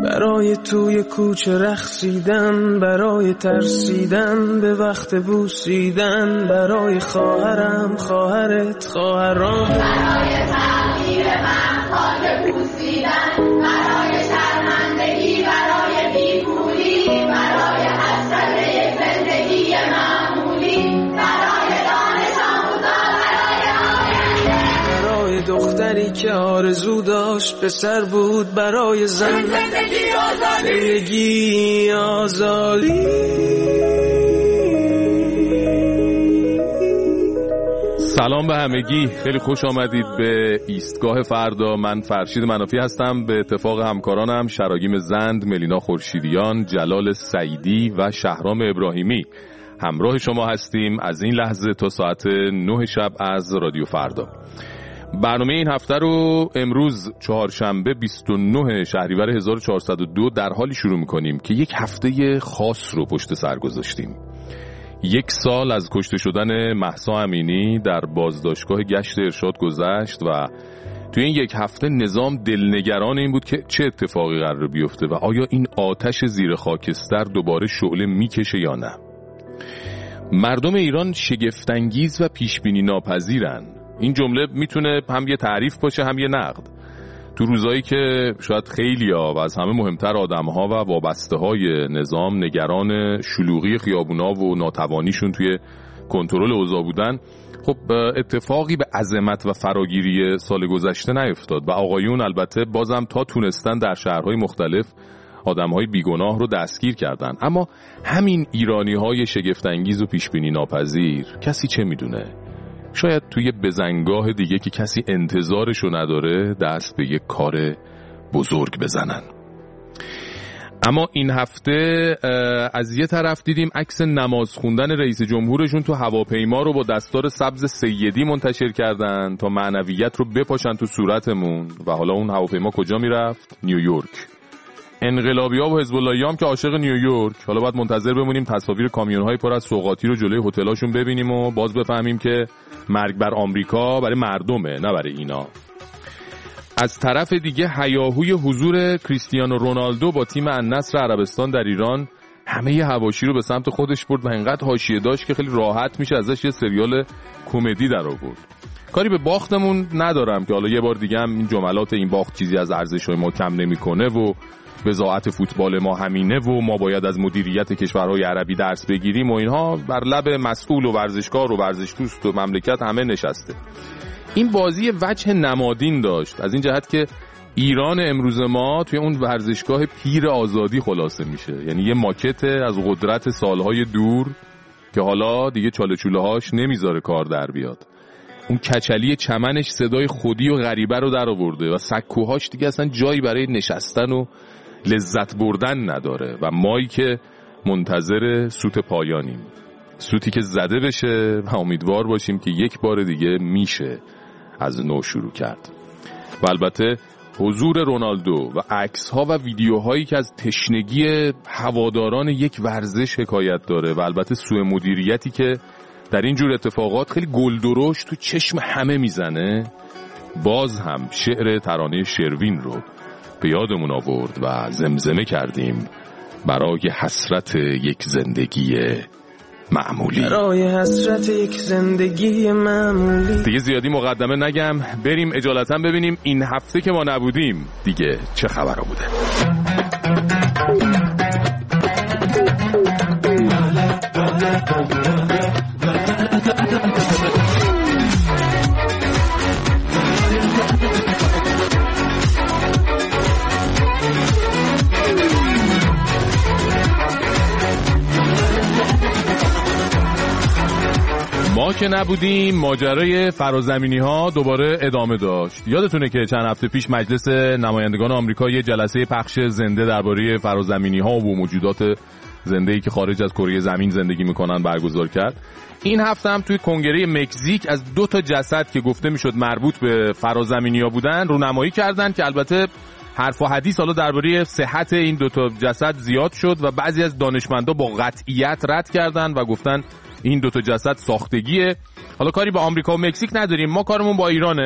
برای توی کوچه رقصیدن، برای ترسیدن به وقت بوسیدن، برای خواهرم، خواهرت، خواهرام، برای تغییر من خاک بوسیدن، برای شرمندگی، برای بیپولی، برای حسرت یک زندگی معمولی، برای دانش آموزان، برای آینده، برای دختری که آرزو داشت پسر بود، برای زن زندگی آزادی، زندگی آزادی. سلام به همگی، خیلی خوش آمدید به ایستگاه فردا. من فرشید منافی هستم، به اتفاق همکارانم شراگیم زند، ملینا خورشیدیان، جلال سعیدی و شهرام ابراهیمی همراه شما هستیم از این لحظه تا ساعت 9 شب از رادیو فردا. برنامه این هفته رو امروز چهارشنبه 29 شهریور 1402 در حالی شروع می‌کنیم که یک هفته خاص رو پشت سر گذاشتیم. 1 سال از کشته شدن مهسا امینی در بازداشتگاه گشت ارشاد گذشت و توی این 1 هفته نظام دلنگران این بود که چه اتفاقی قرار بیفته و آیا این آتش زیر خاکستر دوباره شعله میکشه یا نه. مردم ایران شگفت‌انگیز و پیشبینی ناپذیرن. این جمله میتونه هم یه تعریف باشه هم یه نقد. تو روزایی که شاید خیلی‌ها و از همه مهمتر آدم‌ها و وابسته‌های نظام نگران شلوغی خیابونا و ناتوانیشون توی کنترل اوضاع بودن، خب اتفاقی به عظمت و فراگیری سال گذشته نیفتاد و آقایون البته بازم تا تونستن در شهرهای مختلف آدم‌های بیگناه رو دستگیر کردن. اما همین ایرانی‌های شگفت‌انگیز و پیشبینی ناپذیر، کسی چه میدونه؟ شاید توی بزنگاه دیگه که کسی انتظارشو نداره دست به یک کار بزرگ بزنن. اما این هفته از یه طرف دیدیم عکس نماز خوندن رئیس جمهورشون تو هواپیما رو با دستار سبز سیدی منتشر کردن تا معنویت رو بپاشن تو صورتمون. و حالا اون هواپیما کجا میرفت؟ نیویورک. انقلابی‌ها و حزب اللهی هم که عاشق نیویورک. حالا باید منتظر بمونیم تصاویر کامیون‌های پر از سوغاتی رو جلوی هتل‌هاشون ببینیم و باز بفهمیم که مرگ بر آمریکا برای مردمه نه برای اینا. از طرف دیگه هیاهوی حضور کریستیانو رونالدو با تیم النصر عربستان در ایران همه حواشی رو به سمت خودش برد و انقدر حاشیه داشت که خیلی راحت میشه ازش یه سریال کمدی در آورد. کاری به باختمون ندارم که حالا یه بار دیگه هم این جملات این باخت چیزی از ارزش‌های ما کم نمی‌کنه و وضاعت فوتبال ما همینه و ما باید از مدیریت کشورهای عربی درس بگیریم و اینها بر لب مسئول و ورزشکار و ورزش دوست و مملکت همه نشسته. این بازی وجه نمادین داشت از این جهت که ایران امروز ما توی اون ورزشگاه پیر آزادی خلاصه میشه، یعنی یه ماکت از قدرت سالهای دور که حالا دیگه چاله چوله هاش نمیذاره کار در بیاد. اون کچلی چمنش صدای خودی و غریبه رو در آورده و سکوهاش دیگه اصلا جایی برای نشستن و لذت بردن نداره و مایی که منتظر سوت پایانیم، سوتی که زده بشه و امیدوار باشیم که یک بار دیگه میشه از نو شروع کرد. و البته حضور رونالدو و عکس‌ها و ویدیوهایی که از تشنگی هواداران یک ورزش حکایت داره و البته سوء مدیریتی که در این جور اتفاقات خیلی گلدرشت تو چشم همه میزنه، باز هم شعر ترانه شروین رو به یادمون آورد و زمزمه کردیم برای حسرت یک زندگی معمولی. برای حسرت یک زندگی معمولی. دیگه زیادی مقدمه نگم، بریم اجالتا ببینیم این هفته که ما نبودیم دیگه چه خبر بوده. ما که نبودیم ماجرای فرازمینی ها دوباره ادامه داشت. یادتونه که چند هفته پیش مجلس نمایندگان آمریکا یه جلسه پخش زنده درباره فرازمینی ها و موجودات زنده‌ای که خارج از کره زمین زندگی میکنن برگزار کرد. این هفته هم توی کنگره مکزیک از 2 جسد که گفته میشد مربوط به فرازمینی‌ها بودن رونمایی کردن که البته حرف و حدیث حالا درباره صحت این 2 جسد زیاد شد و بعضی از دانشمندا با قطعیت رد کردن و گفتن این 2 جسد ساختگیه. حالا کاری با آمریکا و مکزیک نداریم، ما کارمون با ایرانه.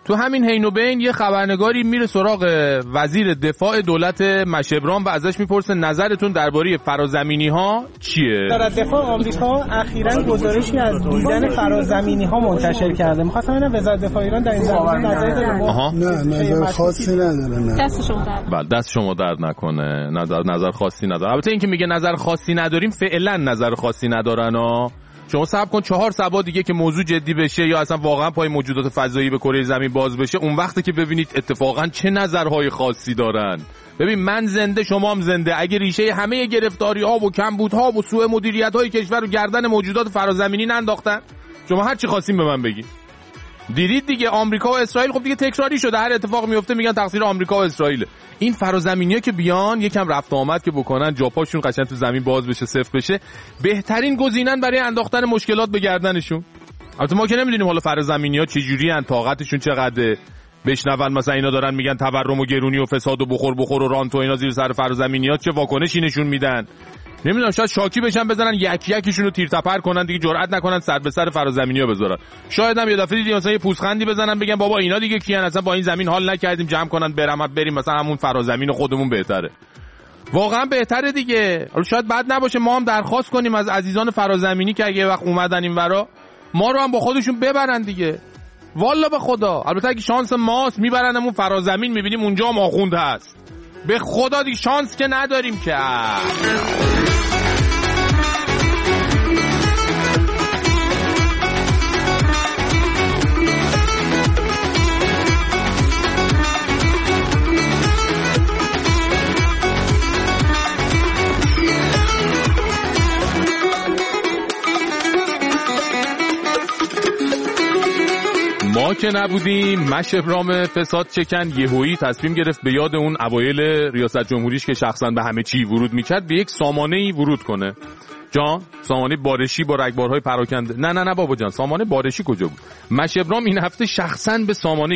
تو همین حین و بین یه خبرنگاری میره سراغ وزیر دفاع دولت مشبرام و ازش میپرسه نظرتون درباره فرازمینی‌ها چیه؟ وزارت دفاع آمریکا اخیراً گزارشی از دیدن فرازمینی‌ها منتشر کرده. می‌خواستم ببینم وزارت دفاع ایران در این زمینه نظری داره؟ نه نظر خاصی نداره. نه دست شما درد نکنه. نظر خاصی نداره. البته اینکه میگه نظر خاصی نداریم فعلا نظر خاصی ندارن ها. شما صبر کن 4 سبا دیگه که موضوع جدی بشه یا اصلا واقعا پای موجودات فضایی به کره زمین باز بشه، اون وقته که ببینید اتفاقا چه نظرهای خاصی دارن. ببین من زنده شما هم زنده. اگه ریشه همه گرفتاری‌ها و کمبودها و سوء مدیریت‌های کشور رو گردن موجودات فرازمینی ننداختن، شما هر چی خواستین به من بگید. دیدید دیگه آمریکا و اسرائیل خب دیگه تکراری شده، هر اتفاق میفته میگن تقصیر آمریکا و اسرائیل. این فرازمینی‌ها که بیان یکم رفت آمد که بکنن، جاپاشون قشنگ تو زمین باز بشه، صفر بشه، بهترین گزینن برای انداختن مشکلات به گردنشون. البته ما که نمیدونیم حالا فرازمینی‌ها چه جوریان، طاقتشون چقدره. بشنون مثلا اینا دارن میگن تورم و گرونی و فساد و بخور و رانت و اینا زیر سر فرازمینی‌ها چه واکنشی نشون میدن. نمیدونم شاید شاکی بشن بزنن یکیشون رو تیر تپر کنن دیگه، جرئت نکنن سر به سر فرازمینی‌ها بذارن. شاید هم یه دفعه دیگه مثلا یه پوزخندی بزنن بگن بابا اینا دیگه کیان، اصلا با این زمین حال نکردیم، جمع کنن بریم مثلا همون فرازمین خودمون بهتره. واقعا بهتره دیگه. شاید بد نباشه ما هم درخواست کنیم از عزیزان فرازمینی که اگه وقت اومدن اینورا ما رو هم با خودشون ببرن دیگه. والله به خدا. البته اگه شانس ماست میبرنمون فرازمین، میبینیم اونجا هم آخوند هست. به خدا دیگه شانس که نداریم که. ما که نبودیم مشبرام فساد چکن یهویی تصمیم گرفت به یاد اون اوایل ریاست جمهوریش که شخصا به همه چی ورود میکرد به یک سامانه‌ای ورود کنه. جان سامانه بارشی با رگبارهای پراکنده. نه بابا جان، سامانه بارشی کجا بود؟ مشبرام این هفته شخصا به سامانه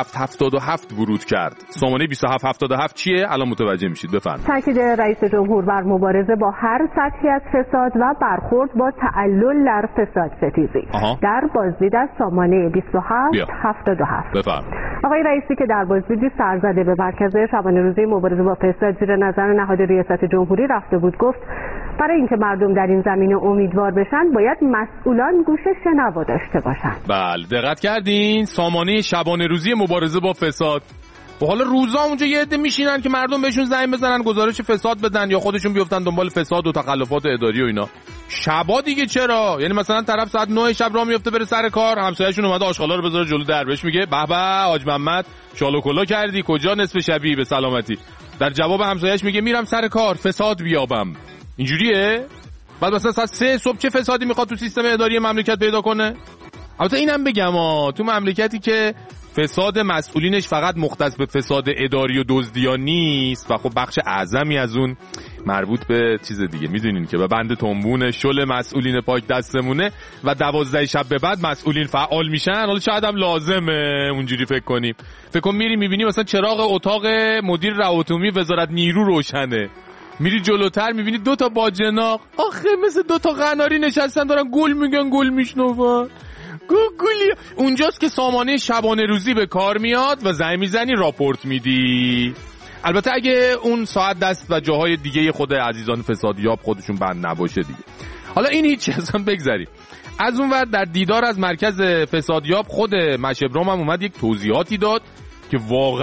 2777 ورود کرد. سامانه 2777 چیه؟ الان متوجه میشید. بفرمایید. تاکید رئیس جمهور بر مبارزه با هر سطحی از فساد و برخورد با تعلل در فساد ستیزی در بازدید از سامانه 2777. بفرمایید. آقای رئیسی که در بازدیدی سرزده به مرکز شبانه روزی مبارزه با فساد زیر نظر نهاد ریاست جمهوری رفته بود، گفت برای اینکه مردم در این زمینه امیدوار بشن باید مسئولان گوش شنوا داشته باشن. بله دقت کردین؟ سامانه شبانه روزی مبارزه با فساد. و حالا روزا اونجا یه عده میشینن که مردم بهشون زنگ بزنن گزارش فساد بدن یا خودشون بیفتن دنبال فساد و تخلفات اداری و اینا. شبا دیگه چرا؟ یعنی مثلا طرف ساعت 9 شب راه میفته بره سر کار، همسایه‌شون اومده آشغالا رو بذاره جلو در، بهش میگه به به حاج محمد شال و کلا کردی، کجا نصف شبی به سلامتی؟ در جواب همسایه‌اش میگه میرم سر کار فساد بیابم. اینجوریه؟ بعد مثلا ساعت 3 صبح چه فسادی میخواد تو سیستم اداری مملکت پیدا کنه؟ البته اینم بگم تو مملکتی که فساد مسئولینش فقط مختص به فساد اداری و دزدیا نیست و خب بخش اعظمی از اون مربوط به چیز دیگه، میدونین که به بند تنبون شل مسئولین پاک دستمونه و 12 شب به بعد مسئولین فعال میشن. حالا شاید هم لازمه اونجوری فکر کنیم. فکر کن میری میبینی مثلا چراغ اتاق مدیر رواتومی وزارت نیرو روشنه، میری جلوتر میبینی 2 تا باجناق آخه مثل 2 تا قناری نشستن دارن گل میگن، گل میشنون. گوگلی اونجاست که سامانه شبانه روزی به کار میاد و زنگ میزنی راپورت میدی. البته اگه اون ساعت دست و جاهای دیگه خود عزیزان فسادیاب خودشون بند نباشه دیگه. حالا این هیچ اصلا بگذاریم. از اون ور در دیدار از مرکز فسادیاب خود مشبرام هم اومد یک توضیحاتی داد که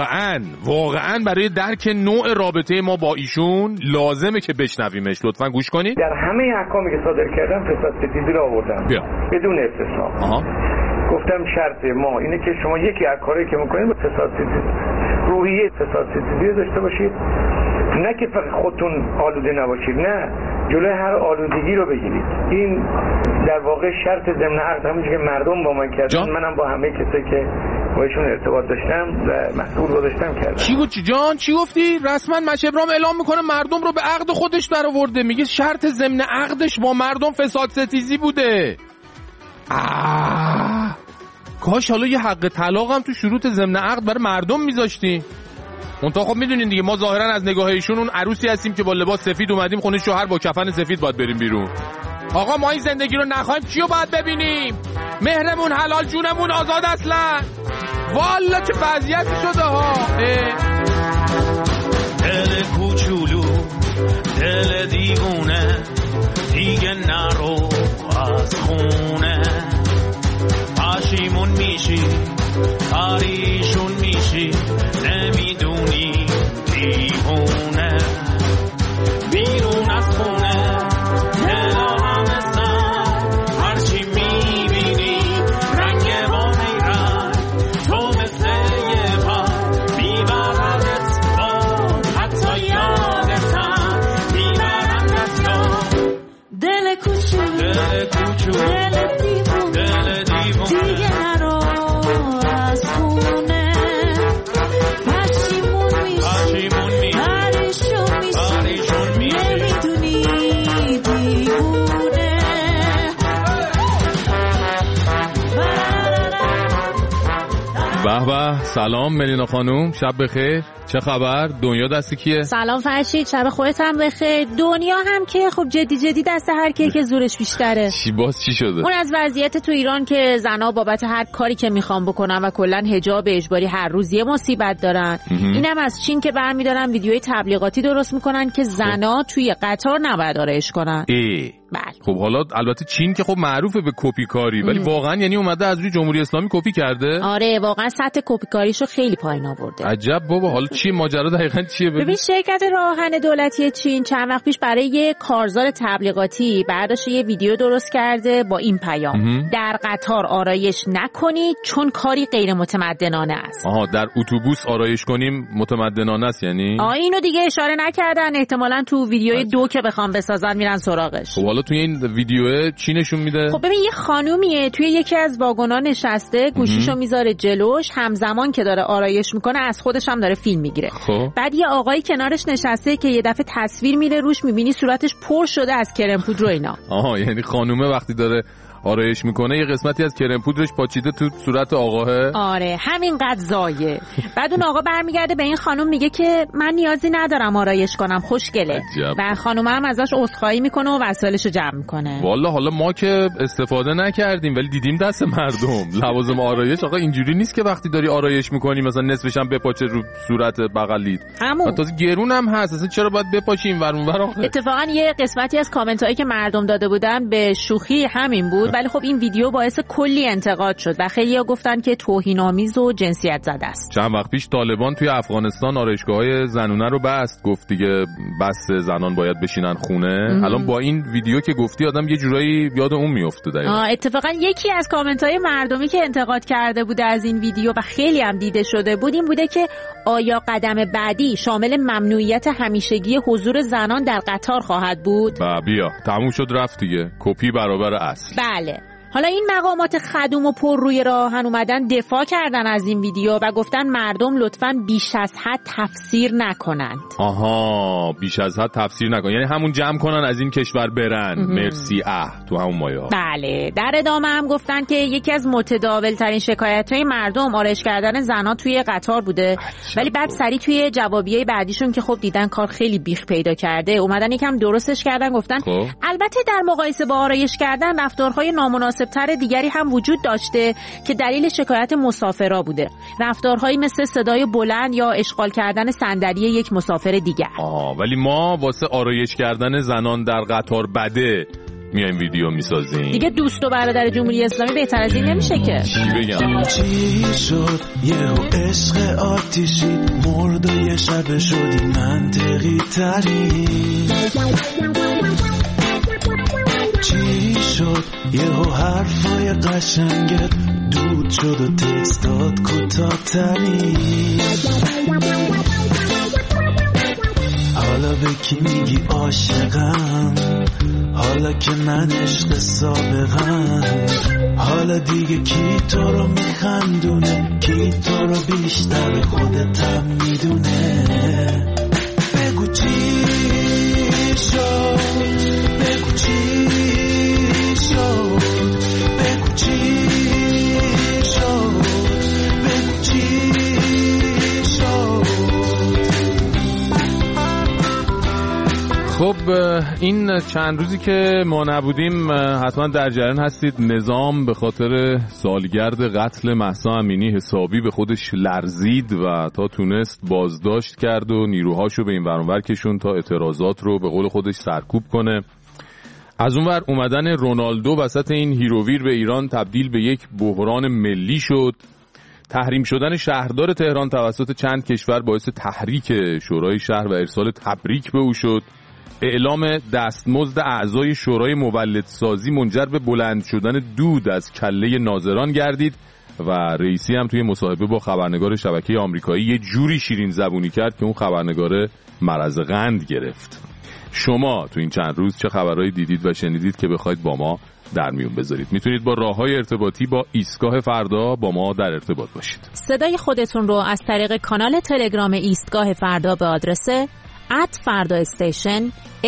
واقعاً برای درک نوع رابطه ما با ایشون لازمه که بشنویمش. لطفاً گوش کنید. در همه احکامی که صادر کردم فساد ستیزی رو آوردم بدون استثنا. گفتم شرط ما اینه که شما یکی از کارهایی که میکنید با فساد ستیزی روحیه فساد ستیزی داشته باشید، نه که فقط خودتون آلوده نباشید، نه جلوی هر آلودگی رو بگیرید. این در واقع شرط ضمن عقد همونجوری که مردم با من کردن منم با همه کسایی که باشون ارتباط داشتم و مسئول گذاشتم کردم. چی بود جان؟ چی گفتی؟ رسما مشبرام اعلام میکنه مردم رو به عقد خودش درآورده، میگه شرط ضمن عقدش با مردم فساد ستیزی بوده. کاش حالا یه حق طلاق هم تو شروط ضمن عقد برای مردم میذاشتی. منتها خب میدونین دیگه ما ظاهرا از نگاه ایشون اون عروسی هستیم که با لباس سفید اومدیم خونه شوهر با کفن سفید باید بریم بیرون. آقا ما این زندگی رو نخوایم چیو باید ببینیم؟ مهرمون حلال جونمون آزاد اصلا. والا چه وضعیتی شده ها. دل کوچولو دل دیوونه دیگه نرو از خونه، پشیمون میشی پریشون میشی نمیدونی دیوونه، بیرون از خونه دلا همستن هرچی میبینی رنگ با میرن، تو مثل یه پا میبردت با حتی یادتن میبرندت تو دل کوچولو دل کوچولو دل دیوونه دیگه نرو از خونه، پشیمون میشی پریشون میشی نمیدونی دیوونه. به به، سلام ملینا خانوم، شب بخیر. چه خبر؟ دنیا دست کیه؟ سلام فرشید، شب خودت هم بخیر. دنیا هم که خب جدی دست هر کی که زورش بیشتره. چی شده؟ اون از وضعیت تو ایران که زنا بابت هر کاری که میخوان بکنن و کلا حجاب اجباری هر روز یه مصیبت دارن. اینم از چین که برمیدارن ویدیوی تبلیغاتی درست میکنن که زنا توی قطار نباید آرایش کنن. بله. خب حالا البته چین که خب معروفه به کپی کاری، ولی واقعا یعنی اومده از روی جمهوری اسلامی کپی کرده؟ آره واقعا سطح کپی کاریشو خیلی پایین آورده. عجب بابا. حالا چی ماجرا دقیقاً چیه؟ ببین شرکت راهن دولتی چین چند وقت پیش برای یه کارزار تبلیغاتی برداشت یه ویدیو درست کرده با این پیام: در قطار آرایش نکنید چون کاری غیر متمدنانه است. آها، در اتوبوس آرایش کنیم متمدنانه است یعنی؟ اینو دیگه اشاره نکردن، احتمالاً تو ویدیوی 2 که بخوام بسازن میرن سراغش. خب حالا توی این ویدیو چی نشون میده؟ خب ببین یه خانومیه توی یکی از واگن‌ها نشسته، گوشیشو میذاره جلوش، همزمان که داره آرایش میکنه از خودش هم داره فیلم میگیره. بعد یه آقایی کنارش نشسته که یه دفعه تصویر میره روش، میبینی صورتش پر شده از کرم پودر و اینا. آها، یعنی خانومه وقتی داره آرایش میکنه یه قسمتی از کرم پودرش پاچیده تو صورت آقاه. آره همینقدر زایه. بعد اون آقا برمیگرده به این خانم میگه که من نیازی ندارم آرایش کنم، خوشگله. و خانومه هم ازش عذرخواهی میکنه و وسایلشو جمع میکنه. والا حالا ما که استفاده نکردیم ولی دیدیم دست مردم لوازم آرایش. آقا اینجوری نیست که وقتی داری آرایش میکنی مثلا نصفش هم بپاچه رو صورت بغلیت. تازه گرون هم هست، اصلا چرا باید بپاچیم ور اونور آخه؟ اتفاقا یه قسمتی از کامنتایی که مردم داده بودن به شوخی همین بود، ولی خب این ویدیو باعث کلی انتقاد شد و خیلی‌ها گفتن که توهین‌آمیز و جنسیت زده است. چند وقت پیش طالبان توی افغانستان آرایشگاه‌های زنونه رو بست، گفت دیگه بس زنان باید بشینن خونه. الان با این ویدیو که گفتی آدم یه جورایی یاد اون میفته. اتفاقا یکی از کامنت‌های مردمی که انتقاد کرده بوده از این ویدیو و خیلی هم دیده شده بود این بوده که آیا قدم بعدی شامل ممنوعیت همیشگی حضور زنان در قطار خواهد بود؟ بیا تموم شد رفت دیگه، کپی برابر اصل. بله. حالا این مقامات خدوم و پر روی راهن اومدن دفاع کردن از این ویدیو و گفتن مردم لطفاً بیش از حد تفسیر نکنند. آها، بیش از حد تفسیر نکن یعنی همون جمع کنن از این کشور برن. مرسی تو همون مایه. بله. در ادامه هم گفتن که یکی از متداول ترین شکایت‌های مردم آرایش کردن زنان توی قطار بوده، ولی بعد سری توی جوابیه بعدیشون که خب دیدن کار خیلی بیخ پیدا کرده اومدن یکم درستش کردن، گفتن البته در مقایسه با آرایش کردن رفتارهای نامناسب تر دیگری هم وجود داشته که دلیل شکایت مسافرا بوده. رفتارهایی مثل صدای بلند یا اشغال کردن صندلی یک مسافر دیگر. ولی ما واسه آرایش کردن زنان در قطار بده میایم ویدیو میسازیم دیگه. دوست و برادر جمهوری اسلامی بهتر از این نمیشه که. چی بگم؟ چی شد یهو عشق آتیشی مرد و یه شب شدی منطقی تری. چی شد یهو حرفای قشنگت دود شد و تکستات کوتاه‌تری. حالا به کی میگی عاشقم، حالا که من عشق سابقم، حالا دیگه کی تو رو میخندونه، کی تو رو بیشتر خودتم میدونه. بگو چی شد، بگو چی شد، بگو چی شد، بگو چی شد. خب این چند روزی که ما نبودیم حتما در جریان هستید. نظام به خاطر سالگرد قتل مهسا امینی حسابی به خودش لرزید و تا تونست بازداشت کرد و نیروهاشو به این ور اون ور کشون تا اعتراضات رو به قول خودش سرکوب کنه. از اونور اومدن رونالدو وسط این هیروویر به ایران تبدیل به یک بحران ملی شد. تحریم شدن شهردار تهران توسط چند کشور باعث تحریک شورای شهر و ارسال تبریک به او شد. اعلام دستمزد اعضای شورای مولدسازی منجر به بلند شدن دود از کله ناظران گردید و رئیسی هم توی مصاحبه با خبرنگار شبکه آمریکایی یه جوری شیرین زبونی کرد که اون خبرنگار مرض قند گرفت. شما تو این چند روز چه خبرهایی دیدید و شنیدید که بخواید با ما در میون بذارید؟ میتونید با راههای ارتباطی با ایستگاه فردا با ما در ارتباط باشید. صدای خودتون رو از طریق کانال تلگرام ایستگاه فردا به آدرس @fardaStation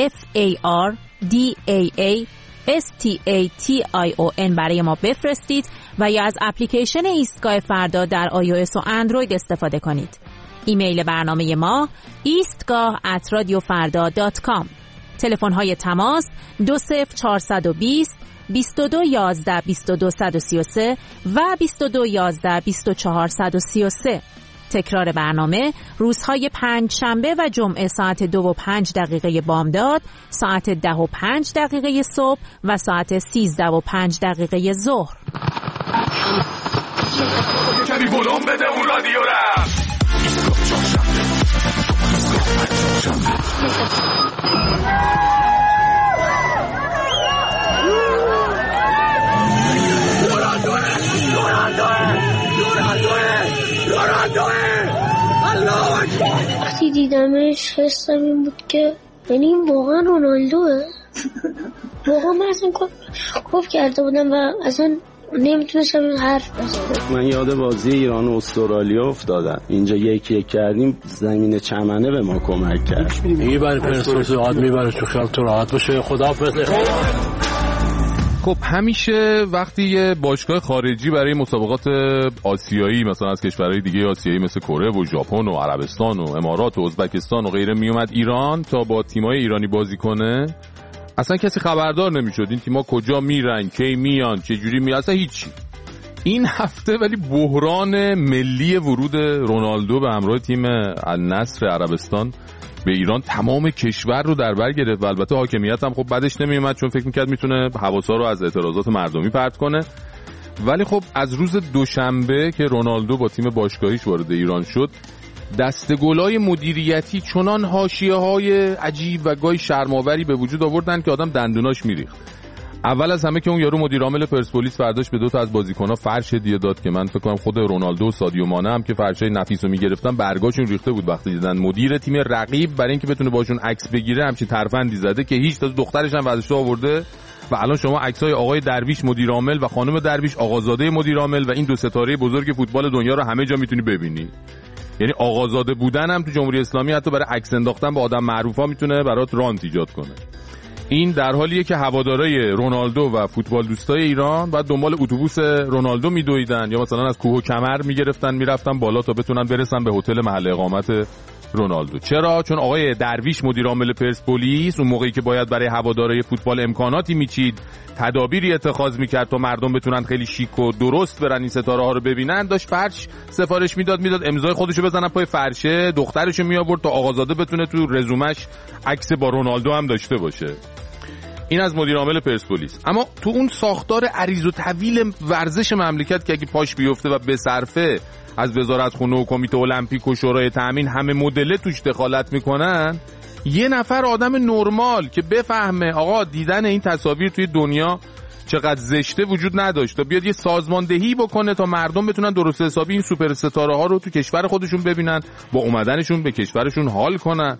FARDAASTATION برای ما بفرستید و یا از اپلیکیشن ایستگاه فردا در iOS و اندروید استفاده کنید. ایمیل برنامه ما eastgah@radiofarda.com. تلفن های تماس 20420 2211 2233 و 2211 2433. تکرار برنامه روزهای پنج شنبه و جمعه ساعت 2:05 بامداد، ساعت 10:05 صبح و ساعت 13:05 ظهر. کمی ولوم بده اون رادیو را. وقتی دیدمش حسم این بود که یعنی این واقعا رونالدوه. واقعا من اصلا کف کرده بودم و اصلا نمیتونستم این حرف بزنم. من یاد بازی ایران و استرالیا افتادم. اینجا یک کردیم، زمین چمنه به ما کمک کرد. میبره پرسپولیس میبره تو خیال تو راحت باشه. خداحافظ. خب همیشه وقتی یه باشگاه خارجی برای مسابقات آسیایی مثلا از کشورهای دیگه آسیایی مثل کره و ژاپن و عربستان و امارات و ازبکستان و غیره میومد ایران تا با تیمای ایرانی بازی کنه، اصلا کسی خبردار نمیشد این تیما کجا میرن، کی میان، چه جوری میان، اصلا هیچی. این هفته ولی بحران ملی ورود رونالدو به همراه تیم النصر عربستان به ایران تمام کشور رو در بر گرفت و البته حاکمیت هم خب بعدش نمیومد چون فکر میکرد میتونه حواسا رو از اعتراضات مردمی پرت کنه. ولی خب از روز دوشنبه که رونالدو با تیم باشگاهیش وارد ایران شد، دسته‌گلای مدیریتی چنان حاشیه‌های عجیب و گاهی شرم‌آوری به وجود آوردن که آدم دندوناش میریخت. اول از همه که اون یارو مدیر عامل پرسپولیس فرداش به دو تا از بازیکن‌ها فرش هدیه داد که من فکر کنم خود رونالدو و سادیو مانه هم که فرشای نفیسو میگرفتن برگاشون ریخته بود وقتی دیدن مدیر تیم رقیب برای اینکه بتونه باشون عکس بگیره همچین ترفندی زده که هیچ. تا دخترش هم ورزشگاه آورده و الان شما عکسای آقای درویش مدیر عامل و خانم درویش آقازاده مدیر عامل و این دو ستاره بزرگ فوتبال دنیا رو همه جا میتونی ببینی. یعنی آقازاده بودن هم تو جمهوری اسلامی حتی برای عکس انداختن با آدم معروفا میتونه برات رانت ایجاد کنه. این در حالیه که هوادارهای رونالدو و فوتبال دوستای ایران بعد دنبال اتوبوس رونالدو میدویدن یا مثلا از کوه و کمر میگرفتن میرفتن بالا تا بتونن برسن به هتل محل اقامت رونالدو. چرا؟ چون آقای درویش مدیر عامل پرسپولیس اون موقعی که باید برای هوادارهای فوتبال امکاناتی میچید، تدابیری اتخاذ میکرد تا مردم بتونن خیلی شیک و درست برن این ستاره ها رو ببینن، داشت فرش سفارش میداد امضای خودشو بزنن پای فرشه، دخترشو می آورد تا آقازاده بتونه تو رزومش عکس با رونالدو هم داشته باشه. این از مدیر عامل پرسپولیس. اما تو اون ساختار عریض و طویل ورزش مملکت که اگه پاش بیفته و به صرفه از وزارتخونه و کمیته المپیک و شورای تأمین همه مدل توش دخالت میکنن، یه نفر آدم نرمال که بفهمه آقا دیدن این تصاویر توی دنیا چقدر زشته وجود نداشت تا بیاد یه سازماندهی بکنه تا مردم بتونن درست حسابی این سوپر ستاره ها رو تو کشور خودشون ببینن، با اومدنشون به کشورشون حال کنن.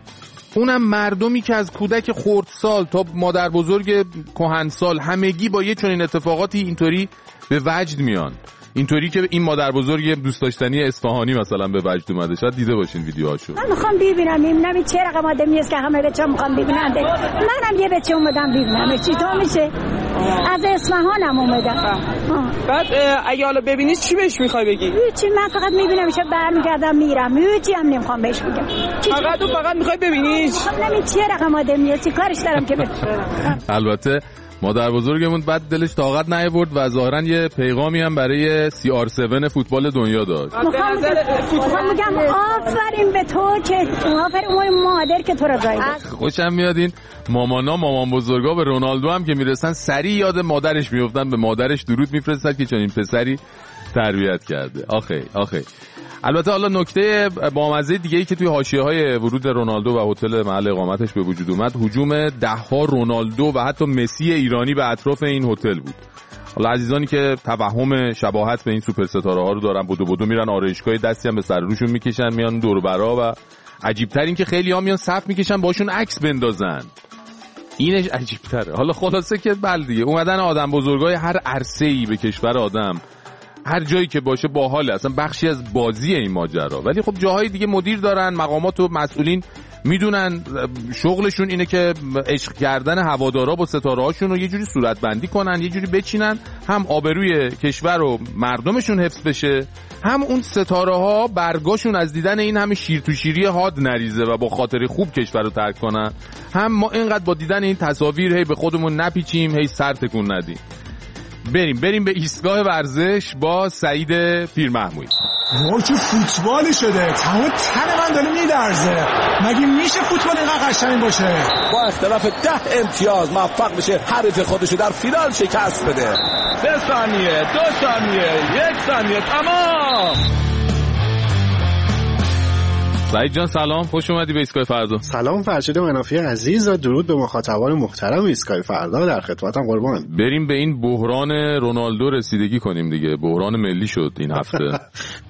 اونم مردمی که از کودک خردسال تا مادر بزرگ کهنسال همگی با یه چنین اتفاقاتی اینطوری به وجد میان. اینطوری که این مادر بزرگ دوست داشتنی اصفهانی مثلا به وجد اومده. شاید دیده باشین ویدیوهاشو. من میخوام ببینم چه رقم آدمی است که همه بچه‌ها میخوام ببینن. منم یه بچه اومدم ببینم چطور میشه. از اصفهانم اومدم. بعد اگه حالا ببینی چی بهش میخوای بگی؟ هیچی، من فقط میبینم چه برمیگردم میرم. هیچی هم نمیخوام بهش بگم. فقط میخوای ببینیش؟ خب چه رقم آدمی است، کارش دارم که البته مادر بزرگمون بعد دلش طاقت نیاورد و ظاهرا یه پیغامی هم برای CR7 فوتبال دنیا داشت. میخوام بگم آفرین به تو که آفرین اون مادر که تو رو زایده. خوشم میاد این مامان بزرگا به رونالدو هم که میرسن سریع یاد مادرش میافتن، به مادرش درود میفرستن که چنین پسری تربیت کرده. آخه البته حالا نکته بامزه دیگه‌ای که توی حاشیه‌های ورود رونالدو و هتل محل اقامتش به وجود اومد، هجوم ده‌ها رونالدو و حتی مسی ایرانی به اطراف این هتل بود. حالا عزیزانی که توهم شباهت به این سوپر ستاره ها رو دارن، بدو میرن آرایشگاه، دستی هم به سر روشون میکشن میان دور و برا، و عجیب‌تر این که خیلی‌ها میان صف میکشن باشون عکس بندازن. اینش عجیب‌تره. حالا خلاصه که بله دیگه اومدن آدم بزرگای هر عرصه‌ای به کشور آدم، هر جایی که باشه باحاله، اصلا بخشی از بازی این ماجرا. ولی خب جاهای دیگه مدیر دارن، مقامات و مسئولین میدونن شغلشون اینه که عشق کردن هوادارا با ستاره هاشون رو یه جوری صورتبندی کنن، یه جوری بچینن، هم آبروی کشور و مردمشون حفظ بشه، هم اون ستاره ها برگاشون از دیدن این همه شیر تو شیری حاد نریزه و با خاطر خوب کشور رو ترک کنن، هم ما اینقدر با دیدن این تصاویر هی به خودمون نپیچیم، هی سر تکون ندیم. بریم به ایستگاه ورزش با سعید پیرمحمودی. وای چه فوتبالی شده، تمام تن من داره میلرزه. مگه میشه فوتبال اینقدر قشنگ باشه؟ با اختلاف 10 امتیاز موفق بشه حریف خودشو در فینال شکست بده. 3 ثانیه، 2 ثانیه، 1 ثانیه، تمام. سعید جان سلام، خوش اومدی به ایستگاه فردا. سلام فرشید منافی عزیز و درود به مخاطبان محترم ایستگاه فردا، در خدمتم قربان. بریم به این بحران رونالدو رسیدگی کنیم دیگه. بحران ملی شد این هفته.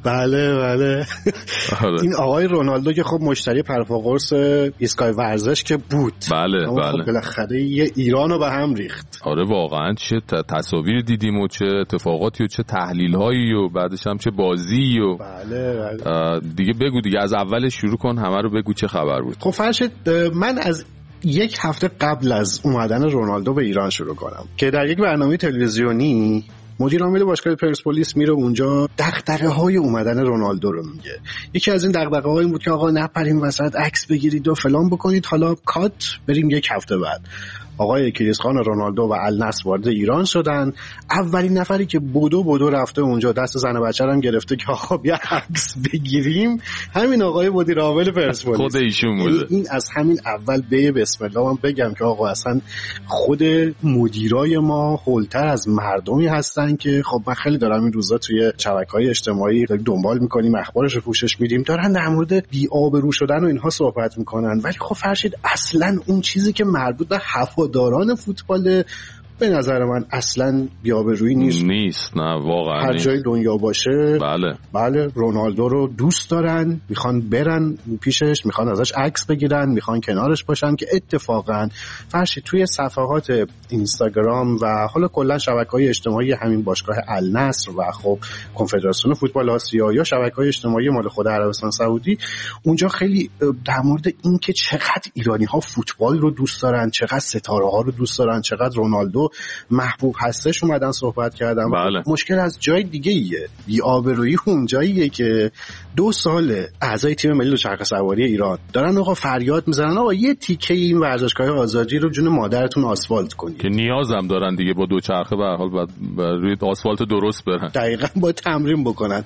بله این آقای رونالدو که خب مشتری پرفاقرص ایستگاه ورزش که بود، بله خب بالاخره یه ایرانو به هم ریخت. آره واقعا چه تصاویر دیدیم و چه اتفاقاتی و چه تحلیل‌هایی و بعدش هم چه بازی و بله. دیگه بگو دیگه، از اول شروع کن، همه رو بگو چه خبر بود. خب فرشید من از 1 هفته قبل از اومدن رونالدو به ایران شروع کنم که در یک برنامه تلویزیونی مدیر عامل باشگاه پرسپولیس میره اونجا دغدغه‌های اومدن رونالدو رو میگه. یکی از این دغدغه‌ها این بود که آقا نپریم وسط عکس بگیرید و فلان بکنید، حالا کات بریم 1 هفته بعد. آقای کریسخان رونالدو و النصر وارد ایران شدن. اولین نفری که بدو رفته اونجا دست زن و بچه هم گرفته که آقا بیا عکس بگیریم، همین آقای مدیر عامل پرسپولیس. خود ایشون بوده. این از همین اول بسم الله من بگم که آقا اصلا خود مدیرای ما هولتر از مردمی هستن که خب من خیلی دارم این روزا توی شبکه‌های اجتماعی دنبال می‌کنیم، اخبارش رو پوشش میدیم، دارن در مورد بی‌آبرو شدن و اینها صحبت می‌کنن. ولی خب فرشید اصلا اون چیزی که مربوط به هواداران فوتبال به نظر من اصلا بی‌آبرویی نیست. نه واقعا هر جای دنیا باشه بله رونالدو رو دوست دارن، میخوان برن پیشش، میخوان ازش عکس بگیرن، میخوان کنارش باشن که اتفاقا فرشی توی صفحات اینستاگرام و حالا کلا شبکه‌های اجتماعی همین باشگاه النصر و خب کنفدراسیون فوتبال آسیا یا شبکه‌های اجتماعی مال خود عربستان سعودی، اونجا خیلی در مورد این که چقدر ایرانی‌ها فوتبال رو دوست دارن، چقدر ستاره‌ها رو دوست دارن، چقدر رونالدو محبوب هستش اومدن صحبت کردم. مشکل از جای دیگه ایه، بی‌آبرویی اون جاییه که 2 سال اعضای تیم ملی دوچرخه سواری ایران دارن آقا فریاد میزنن آقا یه تیکه این ورزشگاه آزادی رو جون مادرتون آسفالت کنید، که نیازم دارن دیگه با دوچرخه به هر حال بعد روی آسفالت درست برن، دقیقاً با تمرین بکنن.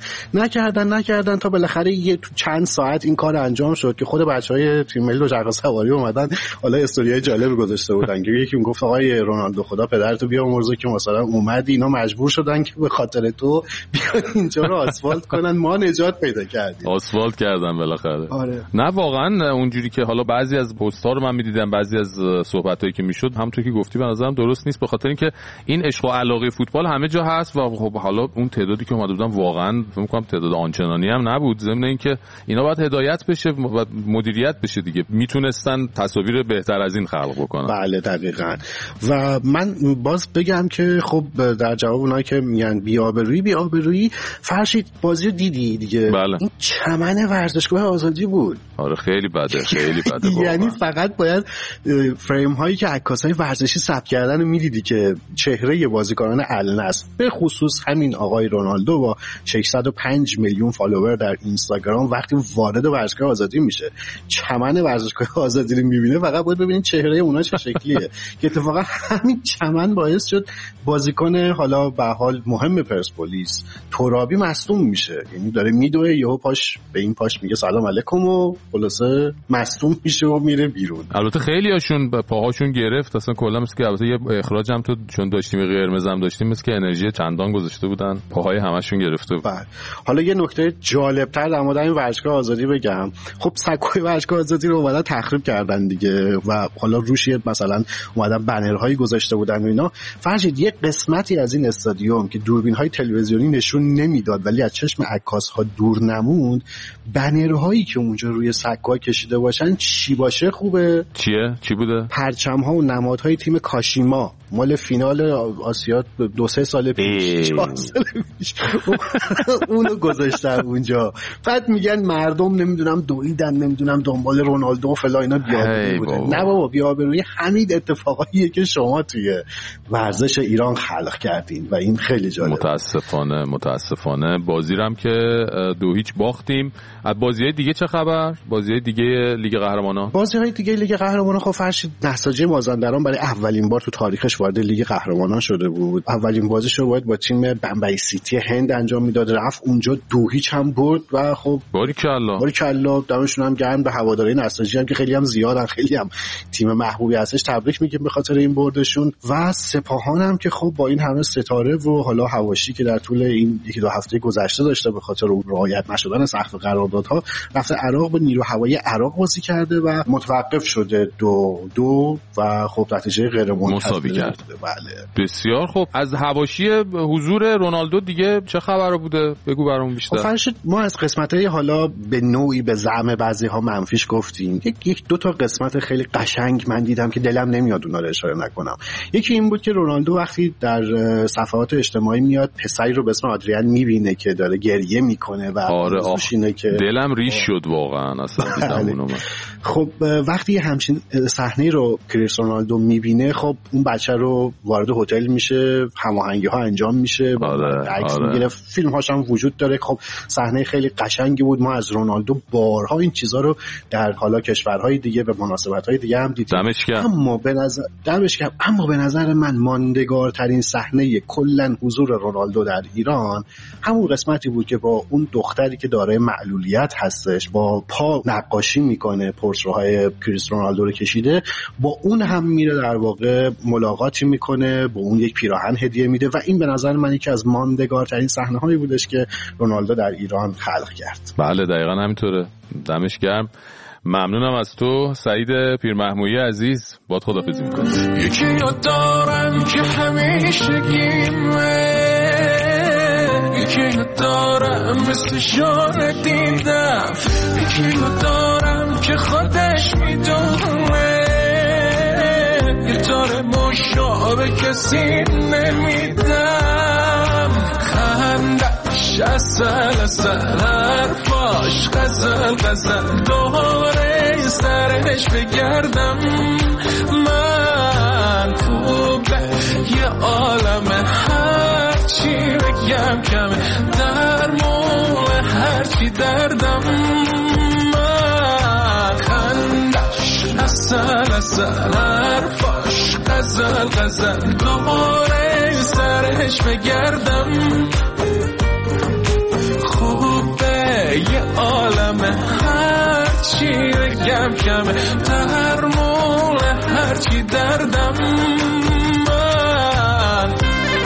نکردن تا بالاخره یه تو چند ساعت این کار انجام شد که خود بچهای تیم ملی دوچرخه سواری اومدن حالا استوریای جالب گذاشته بودن که یکی میگفت آقای رونالدو خدا پدرتو بیامرزه که مثلا اومدی اینا مجبور شدن که به خاطر تو بیان اینجا رو آسفالت کنن، ما نجات پیدا کردیم. آسفالت کردن بالاخره. آره. نه واقعا اونجوری که حالا بعضی از پست‌ها رو من می‌دیدم، بعضی از صحبتایی که میشد همونطور که گفتی به نظرم درست نیست، به خاطر اینکه این عشق و علاقه فوتبال همه جا هست و خب حالا اون تعدادی که اومده بودن واقعا فکر می‌کنم تعداد آنچنانی هم نبود، ضمن اینکه اینا باید هدایت بشه و مدیریت بشه دیگه، میتونستن تصاویر بهتر از این خلق بکنن. بله دقیقاً. و من باز بگم که خب در جواب اونایی که میگن بی‌آبرویی فرشید بازی رو دیدی دیگه. بله. این چمن ورزشگاه آزادی بود. آره خیلی بده یعنی فقط باید فریم هایی که عکاسای ورزشی ثبت کردن رو میدیدی که چهره بازیکنان النصر به خصوص همین آقای رونالدو با 605 میلیون فالوور در اینستاگرام وقتی وارد ورزشگاه آزادی میشه چمن ورزشگاه آزادی رو میبینه، فقط باید ببینید چهره اونا چه شکلیه که اتفاقا همین چمن باعث شد بازیکن حالا به حال مهم پرسپولیس ترابی مصدوم میشه. یعنی داره میدوه یهو پاش به این پاش میگه سلام علیکم و خلاصه مصدوم میشه و میره بیرون. البته خیلی هاشون پاهاشون گرفت اصلا کلا، مثل که البته یه اخراج هم تو چون داشتیم قرمز هم داشتیم، مثل که انرژی چندان گذاشته بودن پاهای همشون گرفته بود. حالا یه نکته جالب‌تر در مورد این ورزشگاه آزادی بگم. خب سکوی ورزشگاه آزادی رو اومدن تخریب کردن دیگه و حالا روش مثلا اومدن بنرهایی گذاشته بودن و اینا. فرض یه قسمتی از این استادیوم که دوربین‌های تلویزیونی نشون نمیداد ولی از چشم عکاس‌ها دور نموند، بنرهایی که اونجا روی سکوها کشیده باشن چی باشه خوبه؟ چی بوده؟ پرچم‌ها و نمادهای تیم کاشیما مال فینال آسیا 2-3 سال پیش اونو گذاشتن اونجا. بعد میگن مردم نمیدونم دویدن نمیدونم دنبال رونالدو و فلان، اینا بی‌آبرویی بوده. نه بابا، بی‌آبرویی همین اتفاقاییه که شما توی ورزش ایران خلق کردین و این خیلی جالبه. متاسفانه بازی رم که 2-0 باختیم. از بازی‌های دیگه چه خبر؟ بازی‌های دیگه لیگ قهرمانان؟ بازی‌های دیگه لیگ قهرمانان خب فرشید نساجی مازندران برای اولین بار تو تاریخش وارد لیگ قهرمانان شده بود. اولین بازیش رو باید با تیم بمبئی سیتی هند انجام میداد، رفت اونجا 2-0 هم برد و خب باریکلا دمشون هم گرم. به هواداری نساجی هم که خیلی هم زیادن، خیلی هم تیم محبوبی هستش، تبریک میگیم به خاطر این بردشون. و سپاهان هم که خب با این همه ستاره و حالا حواشی که در طول این 1-2 هفته گذشته داشته به خاطر رعایت نشدن سقف قراردادها، رفته عراق با نیرو هوایی عراق بازی کرده و متوقف شده 2-2 و خب نتیجه غیر مساوی کرد. بله. بسیار خوب. از حواشی حضور رونالدو دیگه چه خبر بوده؟ بگو برامون بیشتر. فرشت ما از قسمت‌های حالا به نوعی به زعم بعضی‌ها منفیش گفتیم. یک دو تا قسمت خیلی قشنگ من دیدم که دلم نمیاد اونا رو اشاره نکنم. یکی این بود که رونالدو وقتی در صفحات اجتماعی میاد پسری رو به اسم آدریان میبینه که داره گریه میکنه و اینه که دلم ریش شد واقعا اصلا دیدم اونو. خب وقتی همچین صحنه رو کریستیانو رونالدو میبینه، خب اون بچه رو وارد هتل میشه، هماهنگی‌ها انجام میشه، عکس میگیره، فیلم‌هاش هم وجود داره. خب صحنه خیلی قشنگی بود. ما از رونالدو بارها این چیزا رو در حالا کشورهای دیگه به مناسبت‌های دیگه هم دیدیم. اما به نظر من ماندگارترین صحنه کلا حضور رونالدو در ایران همون قسمتی بود که با اون دختری که دارای معلولیت هستش با پا نقاشی میکنه، پورتره‌های کریستیانو رونالدو رو کشیده، با اون هم میره در واقع ملاقاتی میکنه، با اون یک پیراهن هدیه میده و این به نظر من یکی از ماندگارترین صحنه‌هایی بودش که رونالدو در ایران خلق کرد. بله دقیقاً همینطوره. دمش گرم. ممنونم از تو سعید پیرمحمودی عزیز. باهات خداحافظی میکنم. یکی رو دارم که همیشه گیمه، یکی رو دارم مثل جان دیدم، یکی رو دارم که خودش میدونه، یه داره مشابه کسی نمیدم، خندش اصل حرفاش غزل دوره سرش بگردم، من خوبه یه عالم هرچی بگم کمه، درمون هرچی دردم، من خندش اصل حرفاش غزل دوره سرش بگردم، خوبه یه عالم هرچی بگم کمه، درمون هرچی دردم، من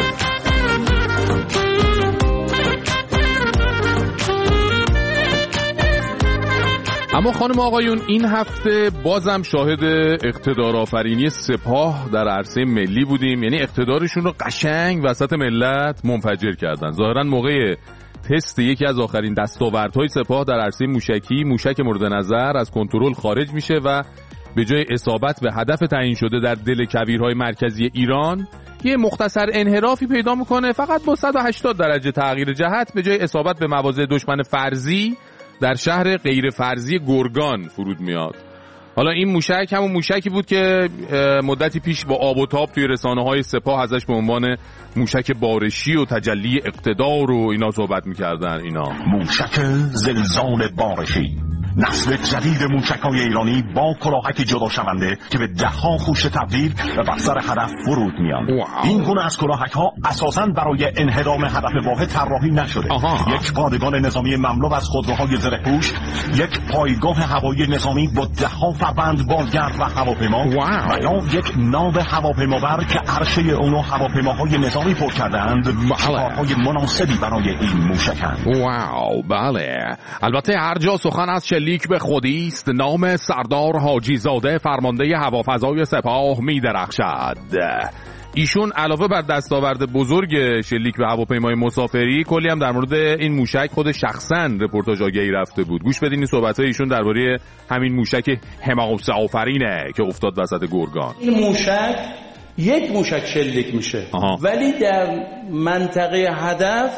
اما خانم آقایون این هفته بازم شاهد اقتدارآفرینی سپاه در عرصه ملی بودیم. یعنی اقتدارشون رو قشنگ وسط ملت منفجر کردن. ظاهرا موقع تست یکی از آخرین دستاوردهای سپاه در عرصه موشکی، موشک مورد نظر از کنترل خارج میشه و به جای اصابت به هدف تعیین شده در دل کویرهای مرکزی ایران، یه مختصر انحرافی پیدا میکنه، فقط با 180 درجه تغییر جهت به جای اصابت به مواضع دشمن فرضی در شهر غیر فرضی گرگان فرود میاد. حالا این موشک همون موشکی بود که مدتی پیش با آب و تاب توی رسانه‌های سپاه ازش به عنوان موشک بارشی و تجلی اقتدار و اینا صحبت می‌کردن. اینا موشک زلزال بارشی، نسل جدید موشک‌های ایرانی با کلاهک جدا شونده که به ده‌ها خوش تبدیل و بر سر هدف فرود میان. این گونه از کلاهک‌ها اساساً برای انهدام هدف واحد طراحی نشده. یک پادگان نظامی مملو از خودروهای زره‌پوش، یک پایگاه هوایی نظامی با ده‌ها فروند بالگرد و هواپیما و یا یک ناو هواپیمابر که عرشه اونو هواپیماهای نظامی پر کردند. کارهای مناسبی برای این موشکند. واو بله. البته هر جا سخن از لیک به خودی است، نام سردار حاجی زاده فرمانده هوافضای سپاه می درخشد. ایشون علاوه بر دستاورد بزرگ شلیک به هواپیمای مسافری، کلی هم در مورد این موشک خود شخصا رپورتاج آگهی رفته بود. گوش بدین این صحبت‌های ایشون درباره همین موشک حماسه آفرینه که افتاد وسط گرگان. این موشک یک موشک شلیک میشه ولی در منطقه هدف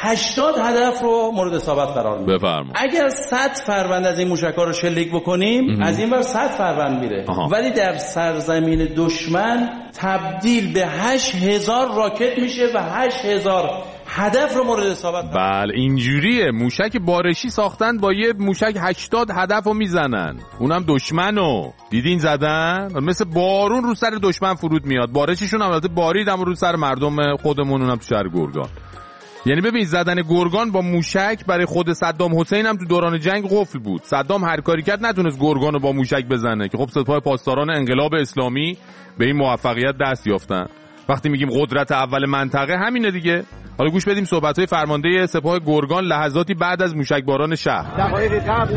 80 هدف رو مورد اصابت قرار میده. بفرمایید. اگر 100 فروند از این موشک‌ها رو شلیک بکنیم از این ور 100 فروند میره ولی در سرزمین دشمن تبدیل به 8000 راکت میشه و 8000 هدف رو مورد اصابت. بله اینجوریه. موشک بارشی ساختن با یه موشک 80 هدف رو میزنن، اونم دشمنو دیدین زدن مثل بارون رو سر دشمن فرود میاد. بارشیشون البته باریدم رو سر مردم خودمون، اونم تو شهر گرگان. یعنی ببین زدن گرگان با موشک برای خود صدام حسین هم تو دوران جنگ قفل بود. صدام هر کاری کرد نتونست گرگان رو با موشک بزنه که خب سپاه پاسداران انقلاب اسلامی به این موفقیت دست یافتن. وقتی میگیم قدرت اول منطقه همینه دیگه. حالا گوش بدیم صحبت‌های فرمانده سپاه گرگان لحظاتی بعد از موشکباران شهر. دقایق قبل